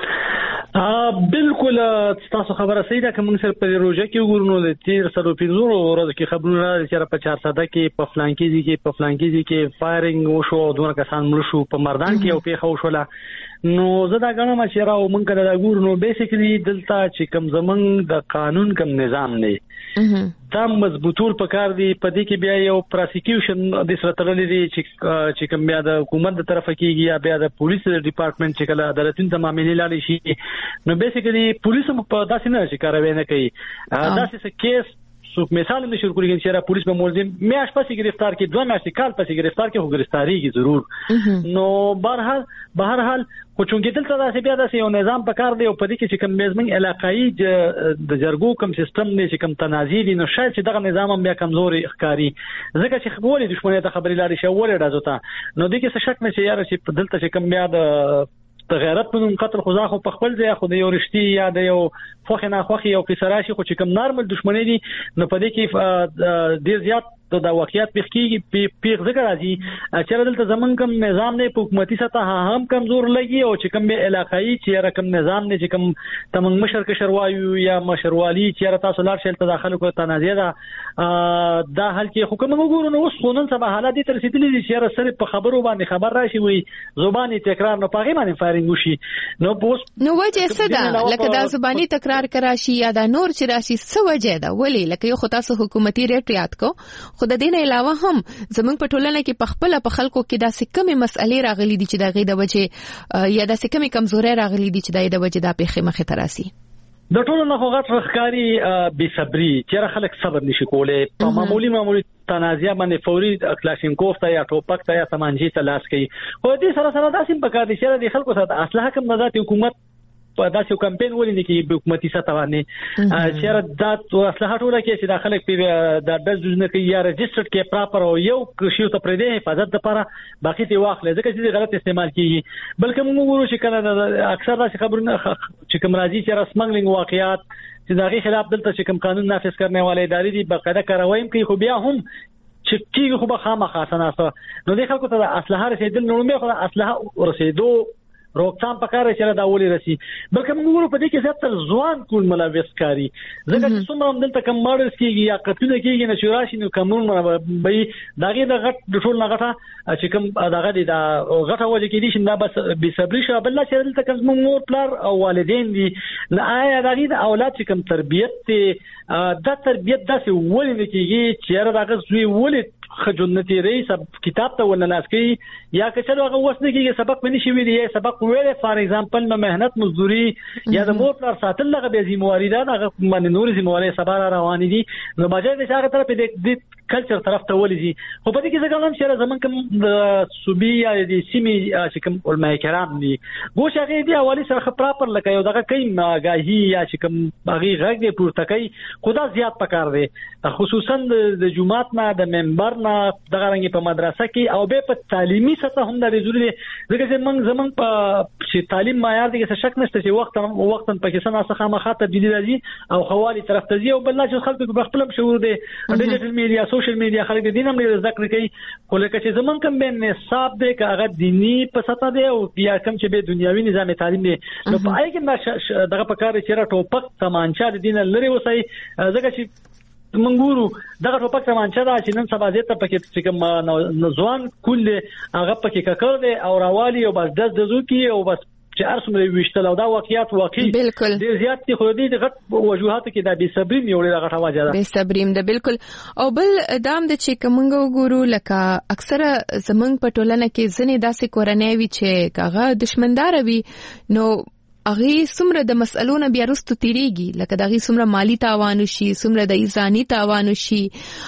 بالکل تاسو خبره صحیح ده کوم سر په روزه کې وګورنو د تیر سره پینځورو ورځې کې خبرونه چې په چهارصد کې په فلانکیزي کې په فلانکیزي کې فایرینګ وشو دوه کسان مړ شو په مردان کې او په خو شوله نو زه دا غواړم چې راو مونږ کله دا ګورنو بیسیکلی دلته چې کوم زمنګ د قانون کوم نظام نه دا مضبوطول پکار دی په دې کې بیا یو پروسیکیوشن د سره تړلې دي چې چې کوم بیا د حکومت د طرفه کېږي یا بیا د پولیس ډپارټمنټ چې کله عدالتین ته معاملې لاړې شي نو بیسیکلی پولیس په داسې نه چې کاروي نه کوي داسې څه کیس څوک مثال نشور کوي چې را پولیس په ملزم میاش پسې گرفتار کې دوه میاشتې کال پسې گرفتار کې هو گرفتاریږي ضرور نو بهرحال بهرحال خو چونګې دلته داسې بیا داسې یو نظام پکار دی او په دې کې چې کوم میزمن علاقائی د جرګو کوم سیستم دی چې کوم تنازعي دي نو شاید چې دغه نظام هم بیا کمزوري ښکاری ځکه چې خبرې دښمنۍ ته خبرې لاري شو ولې راځوتا نو دې کې څه شک نه چې یاره چې دلته چې کوم بیا د د غیرت په نوم قتل خو ځاخو په خپل ځای خو د یو رښتي یا د یو خوخه نه خوخه یو قصراشي خو چې کوم نارمل دښمنۍ دي نو په دې کې ډیر زیات د واقعیت په کې پیغ ذکر راځي چې دلته زمون کوم نظام نه په حکومتي سطح هم کمزور لګي او چې کوم علاقائی چې رقم نظام نه چې کوم تمنګ مشر کشروایو یا مشروالي چې تاسو لار شل تداخل کو تنازع دا دا حل کې حکومت وګورو نو اوس قانون سبا حالات تر رسیدلې دي چې سره په خبرو باندې خبر راشي وي زبانی تکرار نه پاغي باندې فایرینګ وشي نو پوس نو وجه څه ده لکه دا زبانی تکرار کراشي یا دا نور چې راشي څه وجه ده ولی لکه یو خو تاسو حکومتي ریټ یاد کو خو د دې نه علاوه هم زمونږ په ټولنه کې په خپل په خلکو کې داسې کمې مسئلې راغلي دي چې د غي د وجه یا داسې کمې کمزوري راغلي دي چې د وجه د پیخي مخه تراسي د ټولو نه غوښت رخکاری بي صبري چې خلک صبر نشي کولای په معمولی معمولی تنازع باندې فوري کلاشینکوف ته یا ټوپک ته یا سمانجي ته لاس کوي خو دې سره سره داسې په کار دي چې د خلکو سره اسلحه کوم نظارت حکومت په داسې کمپاین ولې نه کې په حکومتي سطح باندې چې دا اسلحه ټوله کې چې داخله کې د د ځنه کې یا ريجسترډ کې پراپر او یو کشي ته پرې دی حفاظت لپاره باقي تی واخلې ځکه چې غلط استعمال کیږي بلکې موږ وګورو چې کله اکثر داسې خبرونه چې کوم راځي چې رسمنګلینګ واقعیات چې دغه خلاف دلته چې کوم قانون نافذ کړنه والے ادارې دي باقاعده کاروي کوي خو بیا هم چې کیږي خو به خامخا سناسه نو د خلکو ته اسلحه رسیدل نو مې خو اسلحه رسیدو روکثام پکاره چې دا ولې رسی بلکې موږ په دې کې زیاتره ځوان کول ملوث کاری ځکه چې څومره هم دلته کم ماډلز کېږي یا قتلونه کېږي نه چې راشي نو قانون به دغه د غټ د ټول نه غټه چې کوم دغه د غټه وجه کې دي چې دا بس بي صبري شو بل چې دلته کوم مور پلار او والدین دي نه آیا دغه د اولاد چې کوم تربيت ته د تربيت داسې ولې نه کېږي چې هغه زوی ولې خجنتی رئیس کتاب ته ولناس کی یا که چلو هغه وسنه کې سبق پني شي ویلي سبق ویلې فار ایگزامپل نو مهنت مزدوري یا د مور پلار ساتل لغه به ذمہواری ده هغه باندې نور ذمہواری سبا روان دي نو بجای د هغه طرف د کلچر طرف ته ولې خو په دې کې څنګه هم چې زمون کوم د صوبي یا د سیمي چې کوم علماء کرام دي ګوش هغه دی اولی سره پراپر لکه یو دغه کین ماګاهي یا چې کوم هغه غږ دی پورته کوي خدا زیات پکار دی خصوصا د جمعات نه د منبر نه دغه رنګ په مدرسه کې او به په تعلیمي سطح هم د ضروري دغه زمونږ زمونږ په چې تعلیم معیار دی څه شک نشته چې وخت وخت په کې سنا څخه مخاطب دي راځي او خوالي طرف ته ځي او بل چې خلکو په خپل شعور دي ډیجیټل میډیا سوشل میډیا خلک دین هم ذکر کوي خو لکه چې زمون کوم به نصاب دی که هغه دینی په سطح دی او یا کوم چې به دنیوي نظام تعلیم دی نو په هغه کې دغه په کار چې را ټوپک تمانچا د دین لري وسای ځکه چې منګورو دغه ټوپک تمانچا دا چې نن سبا دې ته پکې چې کوم نوځوان کول هغه پکې ککړ دی او راوالي او بس د دزو کې او بس چې ارسمه ویشتل او دا واقعیت واقعي ډیر زیات دي خو دې غټ وجوهات کې دا بي صبري نیولې غټه واجه ده بي صبریم ده بالکل او بل دام د چې کومنګ وګورو لکه اکثره زمنګ په ټولنه کې ځنې داسې کورنۍ وي چې کاغه دشمندار وي نو اغه سمره د مسئلونو بیا رستو تیریږي لکه دغه سمره مالی تاوان شي سمره د ایزانی تاوان شي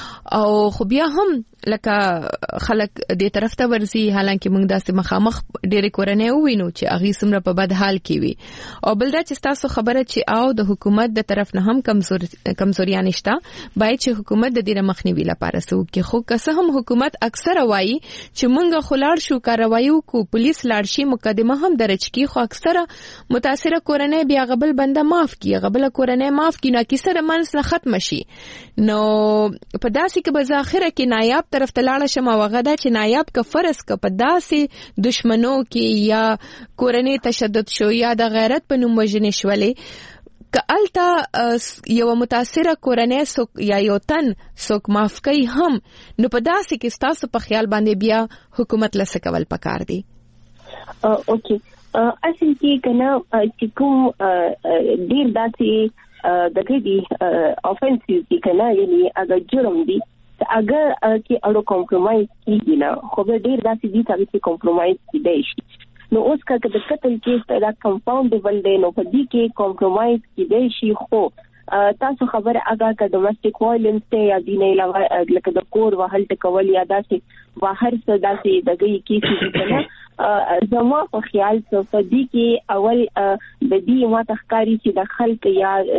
او خو بیا هم لکه خلک دې طرف ته ورزي حالانکه موږ داسې مخامخ ډېر کورنۍ وینو چې اغه سمره په بد حال کې وي او بل دا چې تاسو خبره چې او د حکومت د طرف نه هم کمزور کمزوري نشته باید چې حکومت د دې مخنیوي لپاره سو کې خو که هم حکومت اکثر وایي چې موږ خلار شو کاروایو کو پولیس لاړ شي مقدمه هم درج کی خو اکثر متاثره کورنۍ بیا غبل بنده معاف کی غبل کورنۍ معاف کی نو کیسه منځ نه ختم شي نو په داسې کې به ځاخره کې نایاب طرف ته لاړ شم او غدا چې نایاب ک فرض ک په داسې دشمنو کې یا کورنۍ تشدد شو یا د غیرت په نوم وجنې شولې ک التا یو متاثره کورنۍ سو یا یو تن سوک معاف کوي هم نو په داسې کې تاسو په خیال باندې بیا حکومت لسه کول پکار دی اوکې اصل کې کنه چې کوم ډیر داسې دغه دی افنسیو کې کنه یعنی اگر جرم دی اگر چې اړو کمپرمایز کیږي نه خو به ډیر داسې دي چې کمپرمایز کیدای شي نو اوس که د قتل کیس دا کمپاونډبل دی نو په دې کې کمپرمایز کیدای شي خو تاسو خبره اگر که ډومېسټک وایلنس ته یا دینه علاوه لکه د کور وهل ټکول یا داسې بهر څه داسې دغه کیسې دي نه زما په خیال څه په دې کې اول د دې ما تخکاری چې د خلک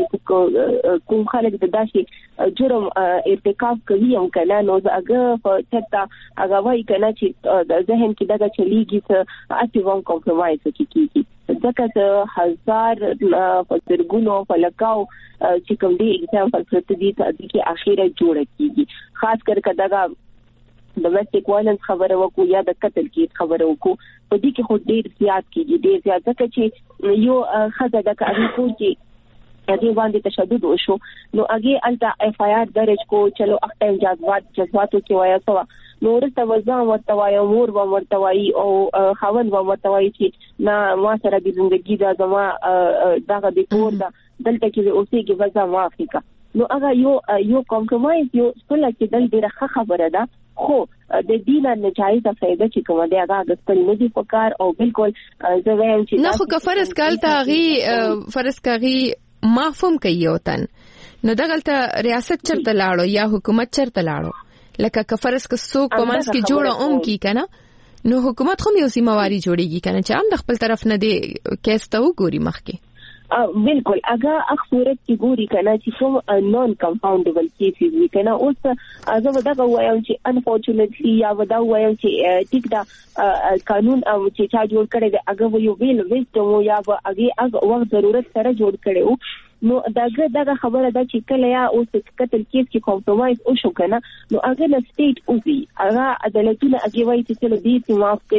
یا کوم خلک د داسې جرم ارتکاب کوي هم کنه نو هغه په چتا هغه وایي کنه چې د ذهن کې دغه چلیږي چې اټیوم کمپرمایز کیږي ځکه چې هزار په ترګونو په لکاو چې کوم دی اگزامپل پرته دي چې د کې اخیره جوړه کیږي خاص کر کدا ډومېسټک وایلنس خبره وکړو یا د قتل کیس خبره وکړو په دې کې خو ډیر زیات کیږي ډیر زیات ځکه چې یو خزه د کاري کوي هغه باندې تشدد وشو نو هغه الټا اف آی آر درج کو چلو اخته جذبات جذباتو کې وایي سوا نو ورته وځم ورته وایي مور و ورته وایي او خاوند و ورته وایي چې نا ما سره د ژوندۍ د زما دغه د کور د دلته کې اوسېږي وځه معافي کا نو هغه یو یو کمپرمایز یو څه لکه د ډیره خبره ده خو د دې نه نجایز فائدہ چې کومه دی هغه د خپل ندي فکر او بالکل زه وایم چې نه خو که فرض کال ته غي فرض کغي مفهوم کوي وطن نو دغلته ریاست چرته لاړو یا حکومت چرته لاړو لکه که فرض که څوک په منځ کې جوړه اوم کی کنه نو حکومت خو یو ذمہواری جوړیږي کنه چې هم د خپل طرف نه دی کیس ته وګوري مخکې بالکل اگر اخ صورت کې ګوري کنه چې کوم نون کمپاونډبل کیسز وي کنه اوس زه ودا وایم چې انفورچونټلی یا ودا وایم چې ټیک دا قانون او چې چا جوړ کړی دی هغه یو ویل وستو یا هغه هغه وخت ضرورت سره جوړ کړي نو داګه دغه خبره ده چې کله یا اوس قتل کیس کې کمپرمایز او شو کنه نو هغه د سټیټ اوسي هغه عدالتونه هغه وایي چې له دې معاف کړي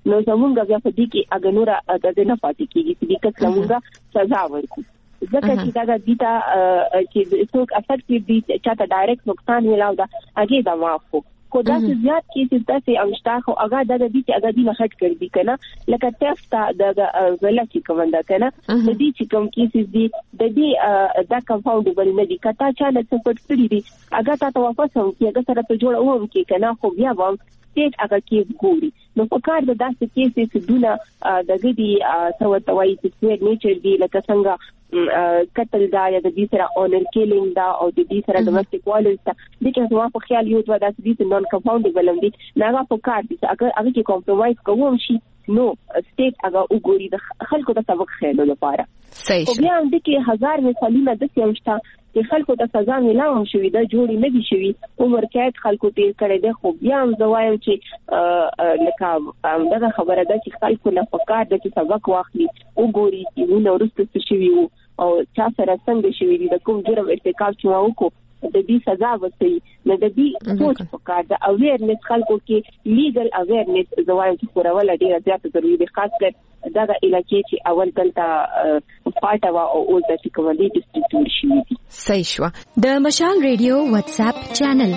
نو زمونږ بیا په دې کې اګنورا د نه پاتې کیږي چې کله زمونږ سزا ورکو ځکه چې دا د دیتا چې څوک افیکټیو دي چې تا ډایرکټ نقصان ویلاو دا هغه دا معافو کو دا زیات کیسز داسې امشتا خو هغه د دې چې هغه دې نه هټ کړی دي کنه لکه تفتا د ویلا چې کومنده کنه د دې چې کوم کیسز دي د دې دا کمپاوندبل نه دي کته چا نه سپورټ کړی دي هغه تاسو واپس هم کې هغه سره ته جوړ ووم کې کنه خو بیا وام سټیټ هغه کیس ګوري نو په کار د داسې کیسز چې دونه د دې څو توای چې نیچر دی لکه څنګه قتل دا یا د دې سره اونر کیلینګ دا او د دې سره ډومېسټک وایلنس دا د کې هوا په خیال یو دا د دې نون کمپاوندبل هم دي نه په کار دي اگر هغه کې کمپرومایز کوم شي نو سټیټ هغه وګوري د خلکو د سبق خېلو لپاره صحیح او بیا د کې هزار مثالونه د سیمشتا چې خلکو ته سزا ملاوم شوې دا جوړی نه دي شوې عمر قید خلکو تیر کړي دي خو بیا هم زوایم چې لکه دا خبره ده چې خلکو نه فکر د چې سبق واخلي وګوري چې نو ورسته څه شوی او چا سره څنګه شوی دي د کوم جرم ارتکاب چې وکړو د دې سزا وسی نه د دې سوچ فکر د اویرنس خلکو کې لیګل اویرنس زوایم چې خورول ډیره زیاته ضروري ده خاص کر دا د علاقې چې اول دلته پټاوا او او د کومدي ډیسټریکټ شي صحیح شو د مشال ریډیو واتس اپ چینل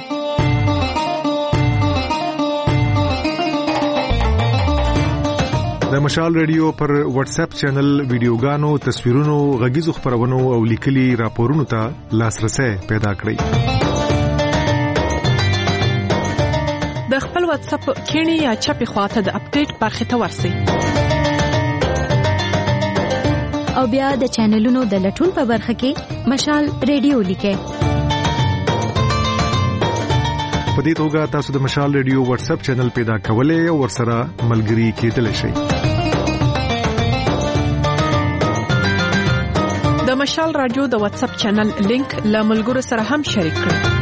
د مشال ریډیو پر واتس اپ چینل ویډیوګانو تصویرونو غږیزو خبرونو او لیکلي راپورونو ته لاسرسي پیدا کړئ د خپل واتس اپ کینی یا چپی خواته د اپډیټ برخه ته ورسئ او بیا د چینلونو د لټون په برخه کې مشال ریډیو لیکئ په دې توګه تاسو د مشال ریډیو واتس اپ چینل پیدا کولای او ورسره ملګري کېدلی شئ د مشال رادیو د واتس اپ چینل لینک له ملګرو سره هم شریک کړئ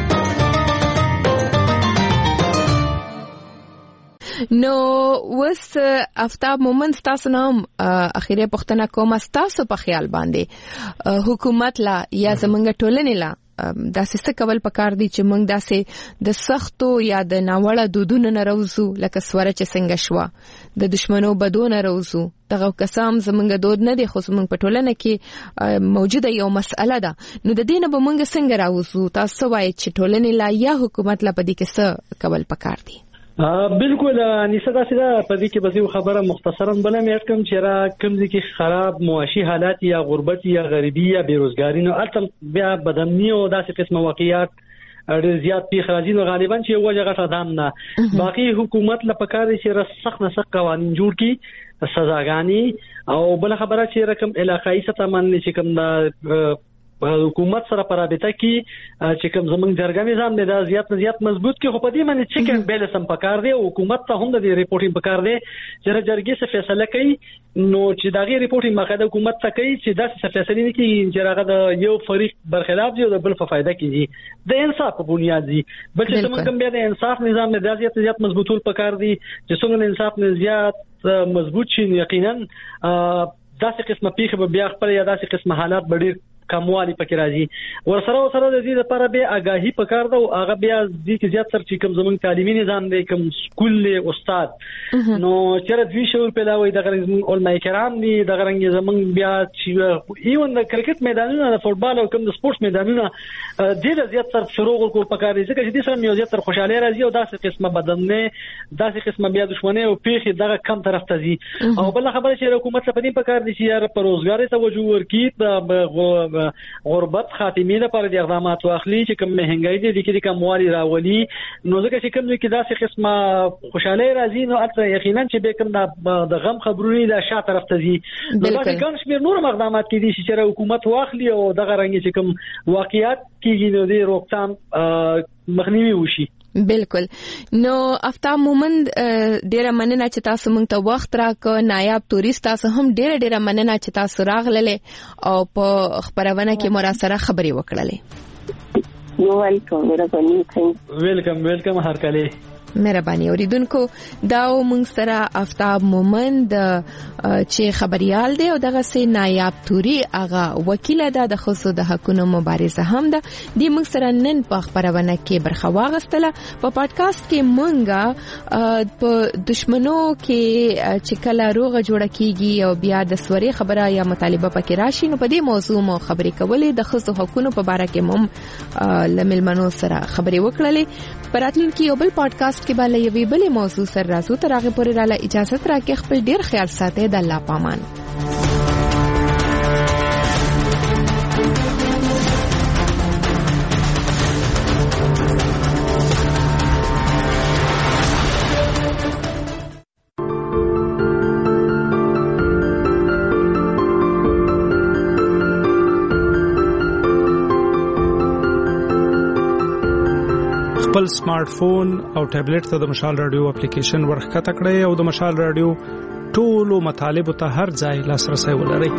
نو وس افتاب مومنت تاسو نام اخیری پختنه کوم تاسو په خیال باندې حکومت لا یا زمونږ ټولنې لا داسې څه کول پکار دي چې موږ داسې د سختو یا د ناوړه دودونو نه راوځو لکه سوره چې څنګه شو د دشمنو بدونه راوځو دغه قسم زمونږ دود نه دي خو زمونږ په ټولنه کې موجوده یو مسأله ده نو د دې نه به موږ څنګه راوځو تاسو وایي چې ټولنې لا یا حکومت لا پدې کې څه کول پکار دي بالکل نيسه دا سره په دې کې به خبره مختصرا بلم یاد کوم چې را کوم دي کې خراب معاشي حالات یا غربت یا غریبی یا بیروزګاری نو البته بیا بدامنی او داسې قسم واقعیات ډېر زیات پیښ راځي نو غالبا چې یو وجه غټه دام نه باقي حکومت لپاره چې سخت نه سخت قوانين جوړ کړي سزاګانی او بل خبره چې رقم علاقائی سطح باندې چې کوم د حکومت سره پرابطه کې چې کوم زمونږ جرګه نظام دا زیات زیات مضبوط کې خو په دې باندې چې کوم بیلنس هم پکار دی حکومت ته هم د ریپورټینګ پکار دی چې جرګې څه فیصله کوي نو چې دا غي ریپورټینګ مخه حکومت ته کوي چې دا څه فیصله نه کوي چې هغه د یو فریق برخلاف دی او د بل په فائدہ کې دي د انصاف په بنیاد دي بل چې زمونږ کوم بیا د انصاف نظام نه زیات زیات مضبوطول پکار دی چې څنګه انصاف نه زیات مضبوط شي یقینا داسې قسمه پیښه به بیا خپل یا داسې قسمه حالات ډېر کموالی پکې راځي ورسره سره د دې لپاره به آگاهی پکار ده او هغه بیا د دې زیات سر چې کوم زمونږ تعلیمي نظام دی کوم سکول له استاد نو چیرې دوی شور پیدا وي د غرنګ علماء کرام دي د غرنګ زمونږ بیا چې ایون د کرکټ میدانونو د فوتبال او کوم د سپورتس میدانونو ډېر زیات سر شروع کول پکار دي ځکه چې دې سره یو زیات تر خوشاله راځي او داسې قسمه بدنه داسې قسمه بیا دښمنه او پیخي دغه کم طرف ته ځي او بل خبره چې حکومت لپاره پکار دي چې یار پر روزګار توجه ورکړي غربت خاتمه لپاره د اقدامات واخلي چې کوم مهنګای دي د کې کموالي راولي نو ځکه چې کوم کې داسې قسمه خوشاله راځي نو اته یقینا چې به کوم د غم خبرونه د شا طرف ته ځي نو دا کوم شمیر نور اقدامات کې دي چې حکومت واخلي او دغه رنګ چې کوم واقعیت کېږي نو د روکثام مخنیوي وشي بالکل نو افتاب مومند ډیره مننه چې تاسو مونږ ته وخت راکړ نایاب تورست تاسو هم ډیره ډیره مننه چې تاسو راغللې او په خبرونه کې مو را سره خبرې وکړلې یو ویلکم ورته ویلکم ویلکم هر کله مهرباني اوریدونکو دا موږ سره آفتاب مومند چې خبريال دی او دغه سي نایاب توري هغه وکیل ده د خصوصي د حقوقو مبارزه هم ده د موږ سره نن په خبرونه کې برخه واغستله په پادکاسټ کې موږ په دشمنو کې چې کله روغه جوړه کیږي او بیا د سوري خبره یا مطالبه پکې راشي نو په دې موضوع مو خبرې کولې د خصوصي حقوقو په اړه کې هم لملمنو سره خبرې وکړلې پراتلونکي یو بل پادکاسټ کې باندې یوې بلې موضوع سره راځو تر هغه پورې راله اجازه ترکه خپل ډیر خیال ساتئ د الله پامان. خپل سمارټ فون او ټابلیټ ته د مشال رادیو اپلیکیشن ورخکته کړئ او د مشال رادیو ټولو مطالب ته هر ځای لاسرسي ولرئ.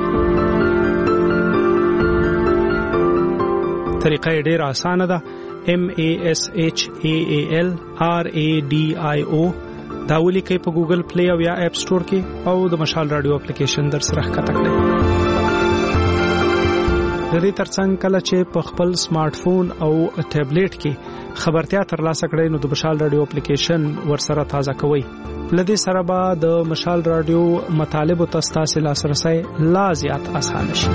طریقه ډېره اسانه ده. M A S H A A L R A D I O دا ولیکئ په ګوګل پلی او یا اپ سٹور کې او د مشال رادیو اپلیکیشن در سره ښکته کړئ. د دې ترڅنګ کله چې په خپل سمارټ فون او ټابلیټ کې خبرتیا ترلاسه کړئ نو د مشال رادیو اپلیکیشن ورسره تازه کوئ. لدې سره به د مشال رادیو مطالب او تاسو لاسرسي لا زیات اسانه شي.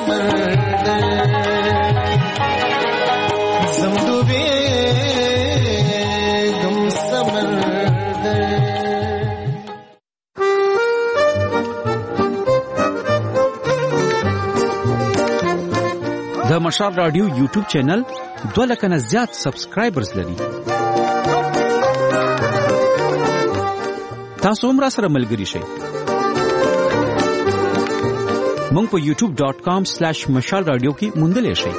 د مشال رادیو یوټیوب چینل دوه لکه نه زیات سبسکرایبرز لري. تاسو هم را سره ملګري شئ. مونږ په یوټیوب ډاٹ کام سلیش مشال رادیو کې موندلې شئ.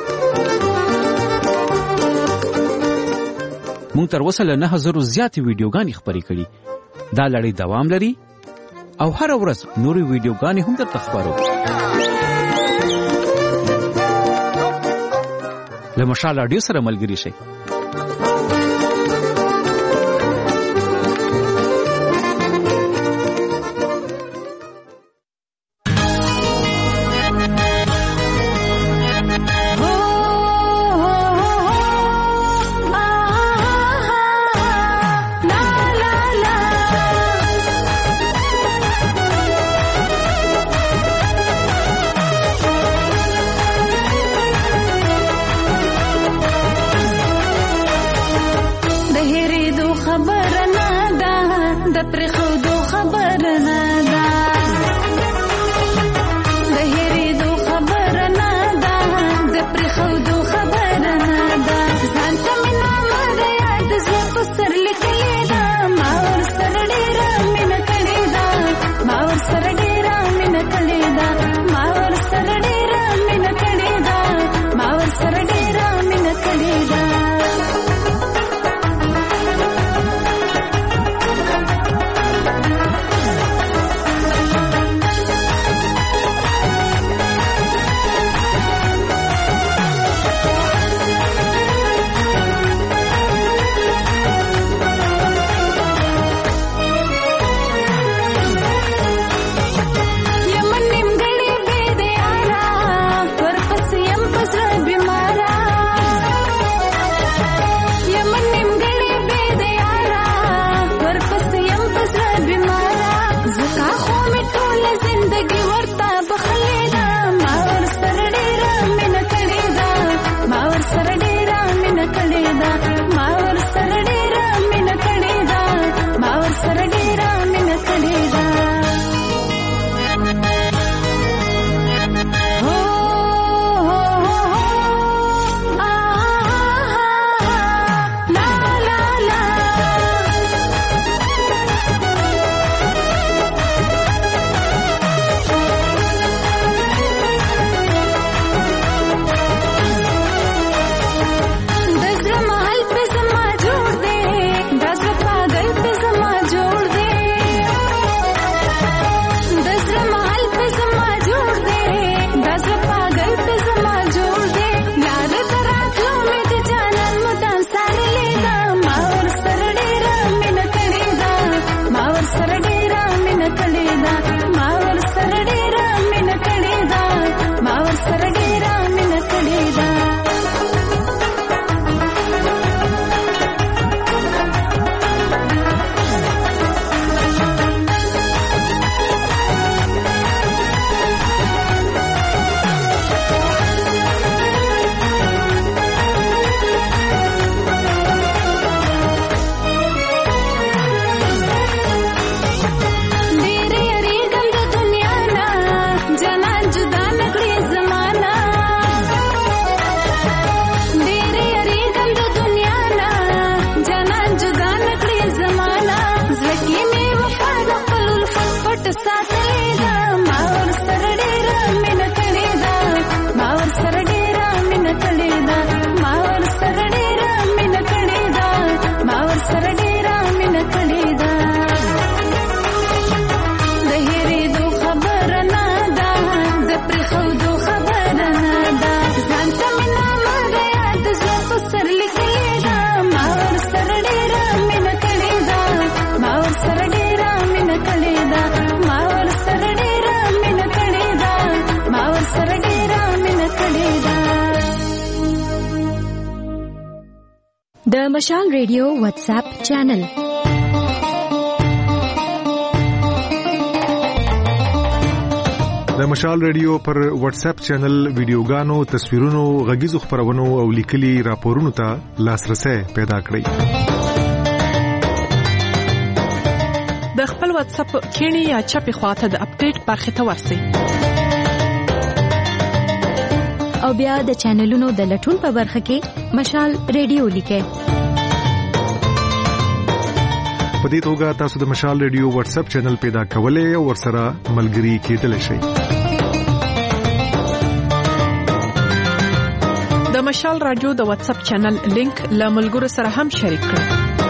مونږ تر اوسه له نه هزارو زیاتې ویډیوګانې خپرې کړي. دا لړۍ دوام لري او هر ورځ نورې ویډیوګانې هم درته خپرو. له مشال رادیو سره ملګري شئ. د مشال ریډیو واتس اپ چینل د د مشال ریډیو پر واتس اپ چینل ویډیوګانو تصویرونو غږیزو خبرونو او لیکلي راپورونو ته لاسرسي پیدا کړئ د خپل واتس اپ کینی یا چپی خواته د اپډیټ برخه ته ورسئ او بیا د چینلونو د لټون په برخه کې مشال ریډیو لیکئ په دې توګه تاسو د مشال ریډیو واتس اپ چینل پیدا کولای او ورسره ملګري کېدلی شئ د مشال رادیو د واتس اپ چینل لینک له ملګرو سره هم شریک کړئ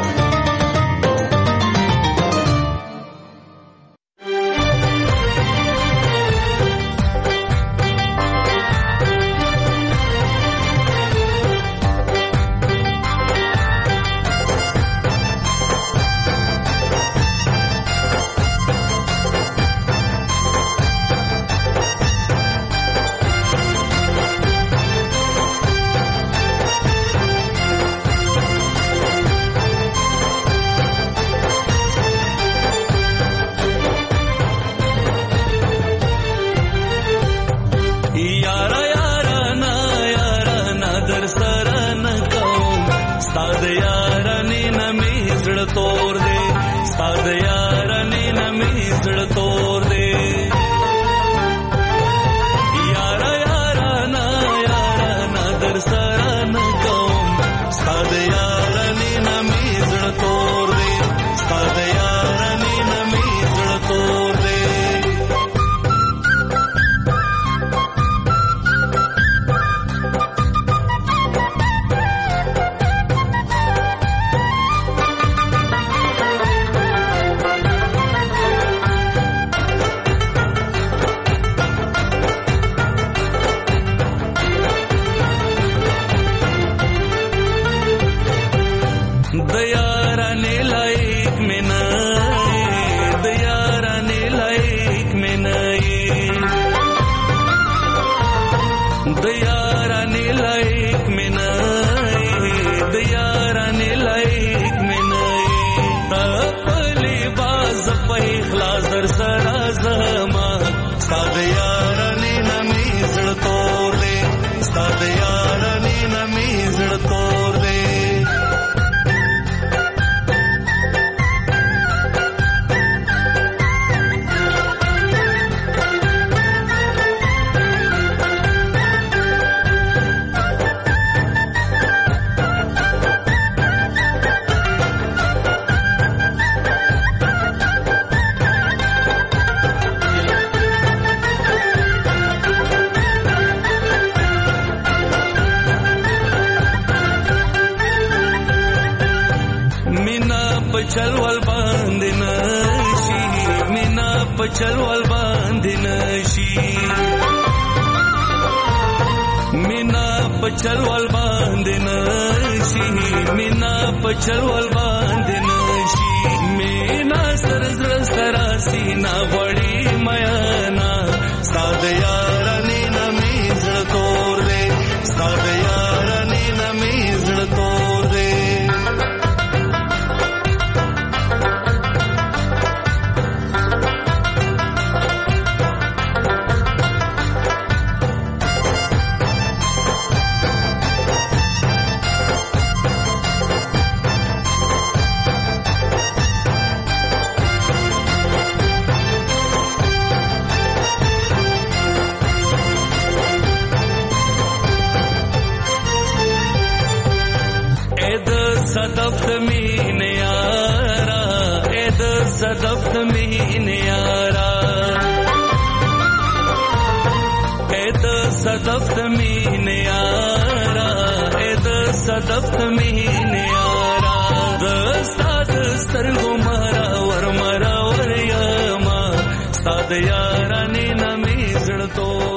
چلول باندې نشي مینا په چلول باندې نشي مینا په چلول باندې نشي مینا په چلول باندې نشي مینا سر زړه سره سینا وړي میانا ساده یار نه نمې زړه تور دې ساده یار نه نمې زړه تور دې صدف مین یارا اید صدف مین یارا اید صدف مین یارا اید صدف مین یارا دستاد سترګو مرا ور مرا ور یما ستاد یارا نه نمی زړه تو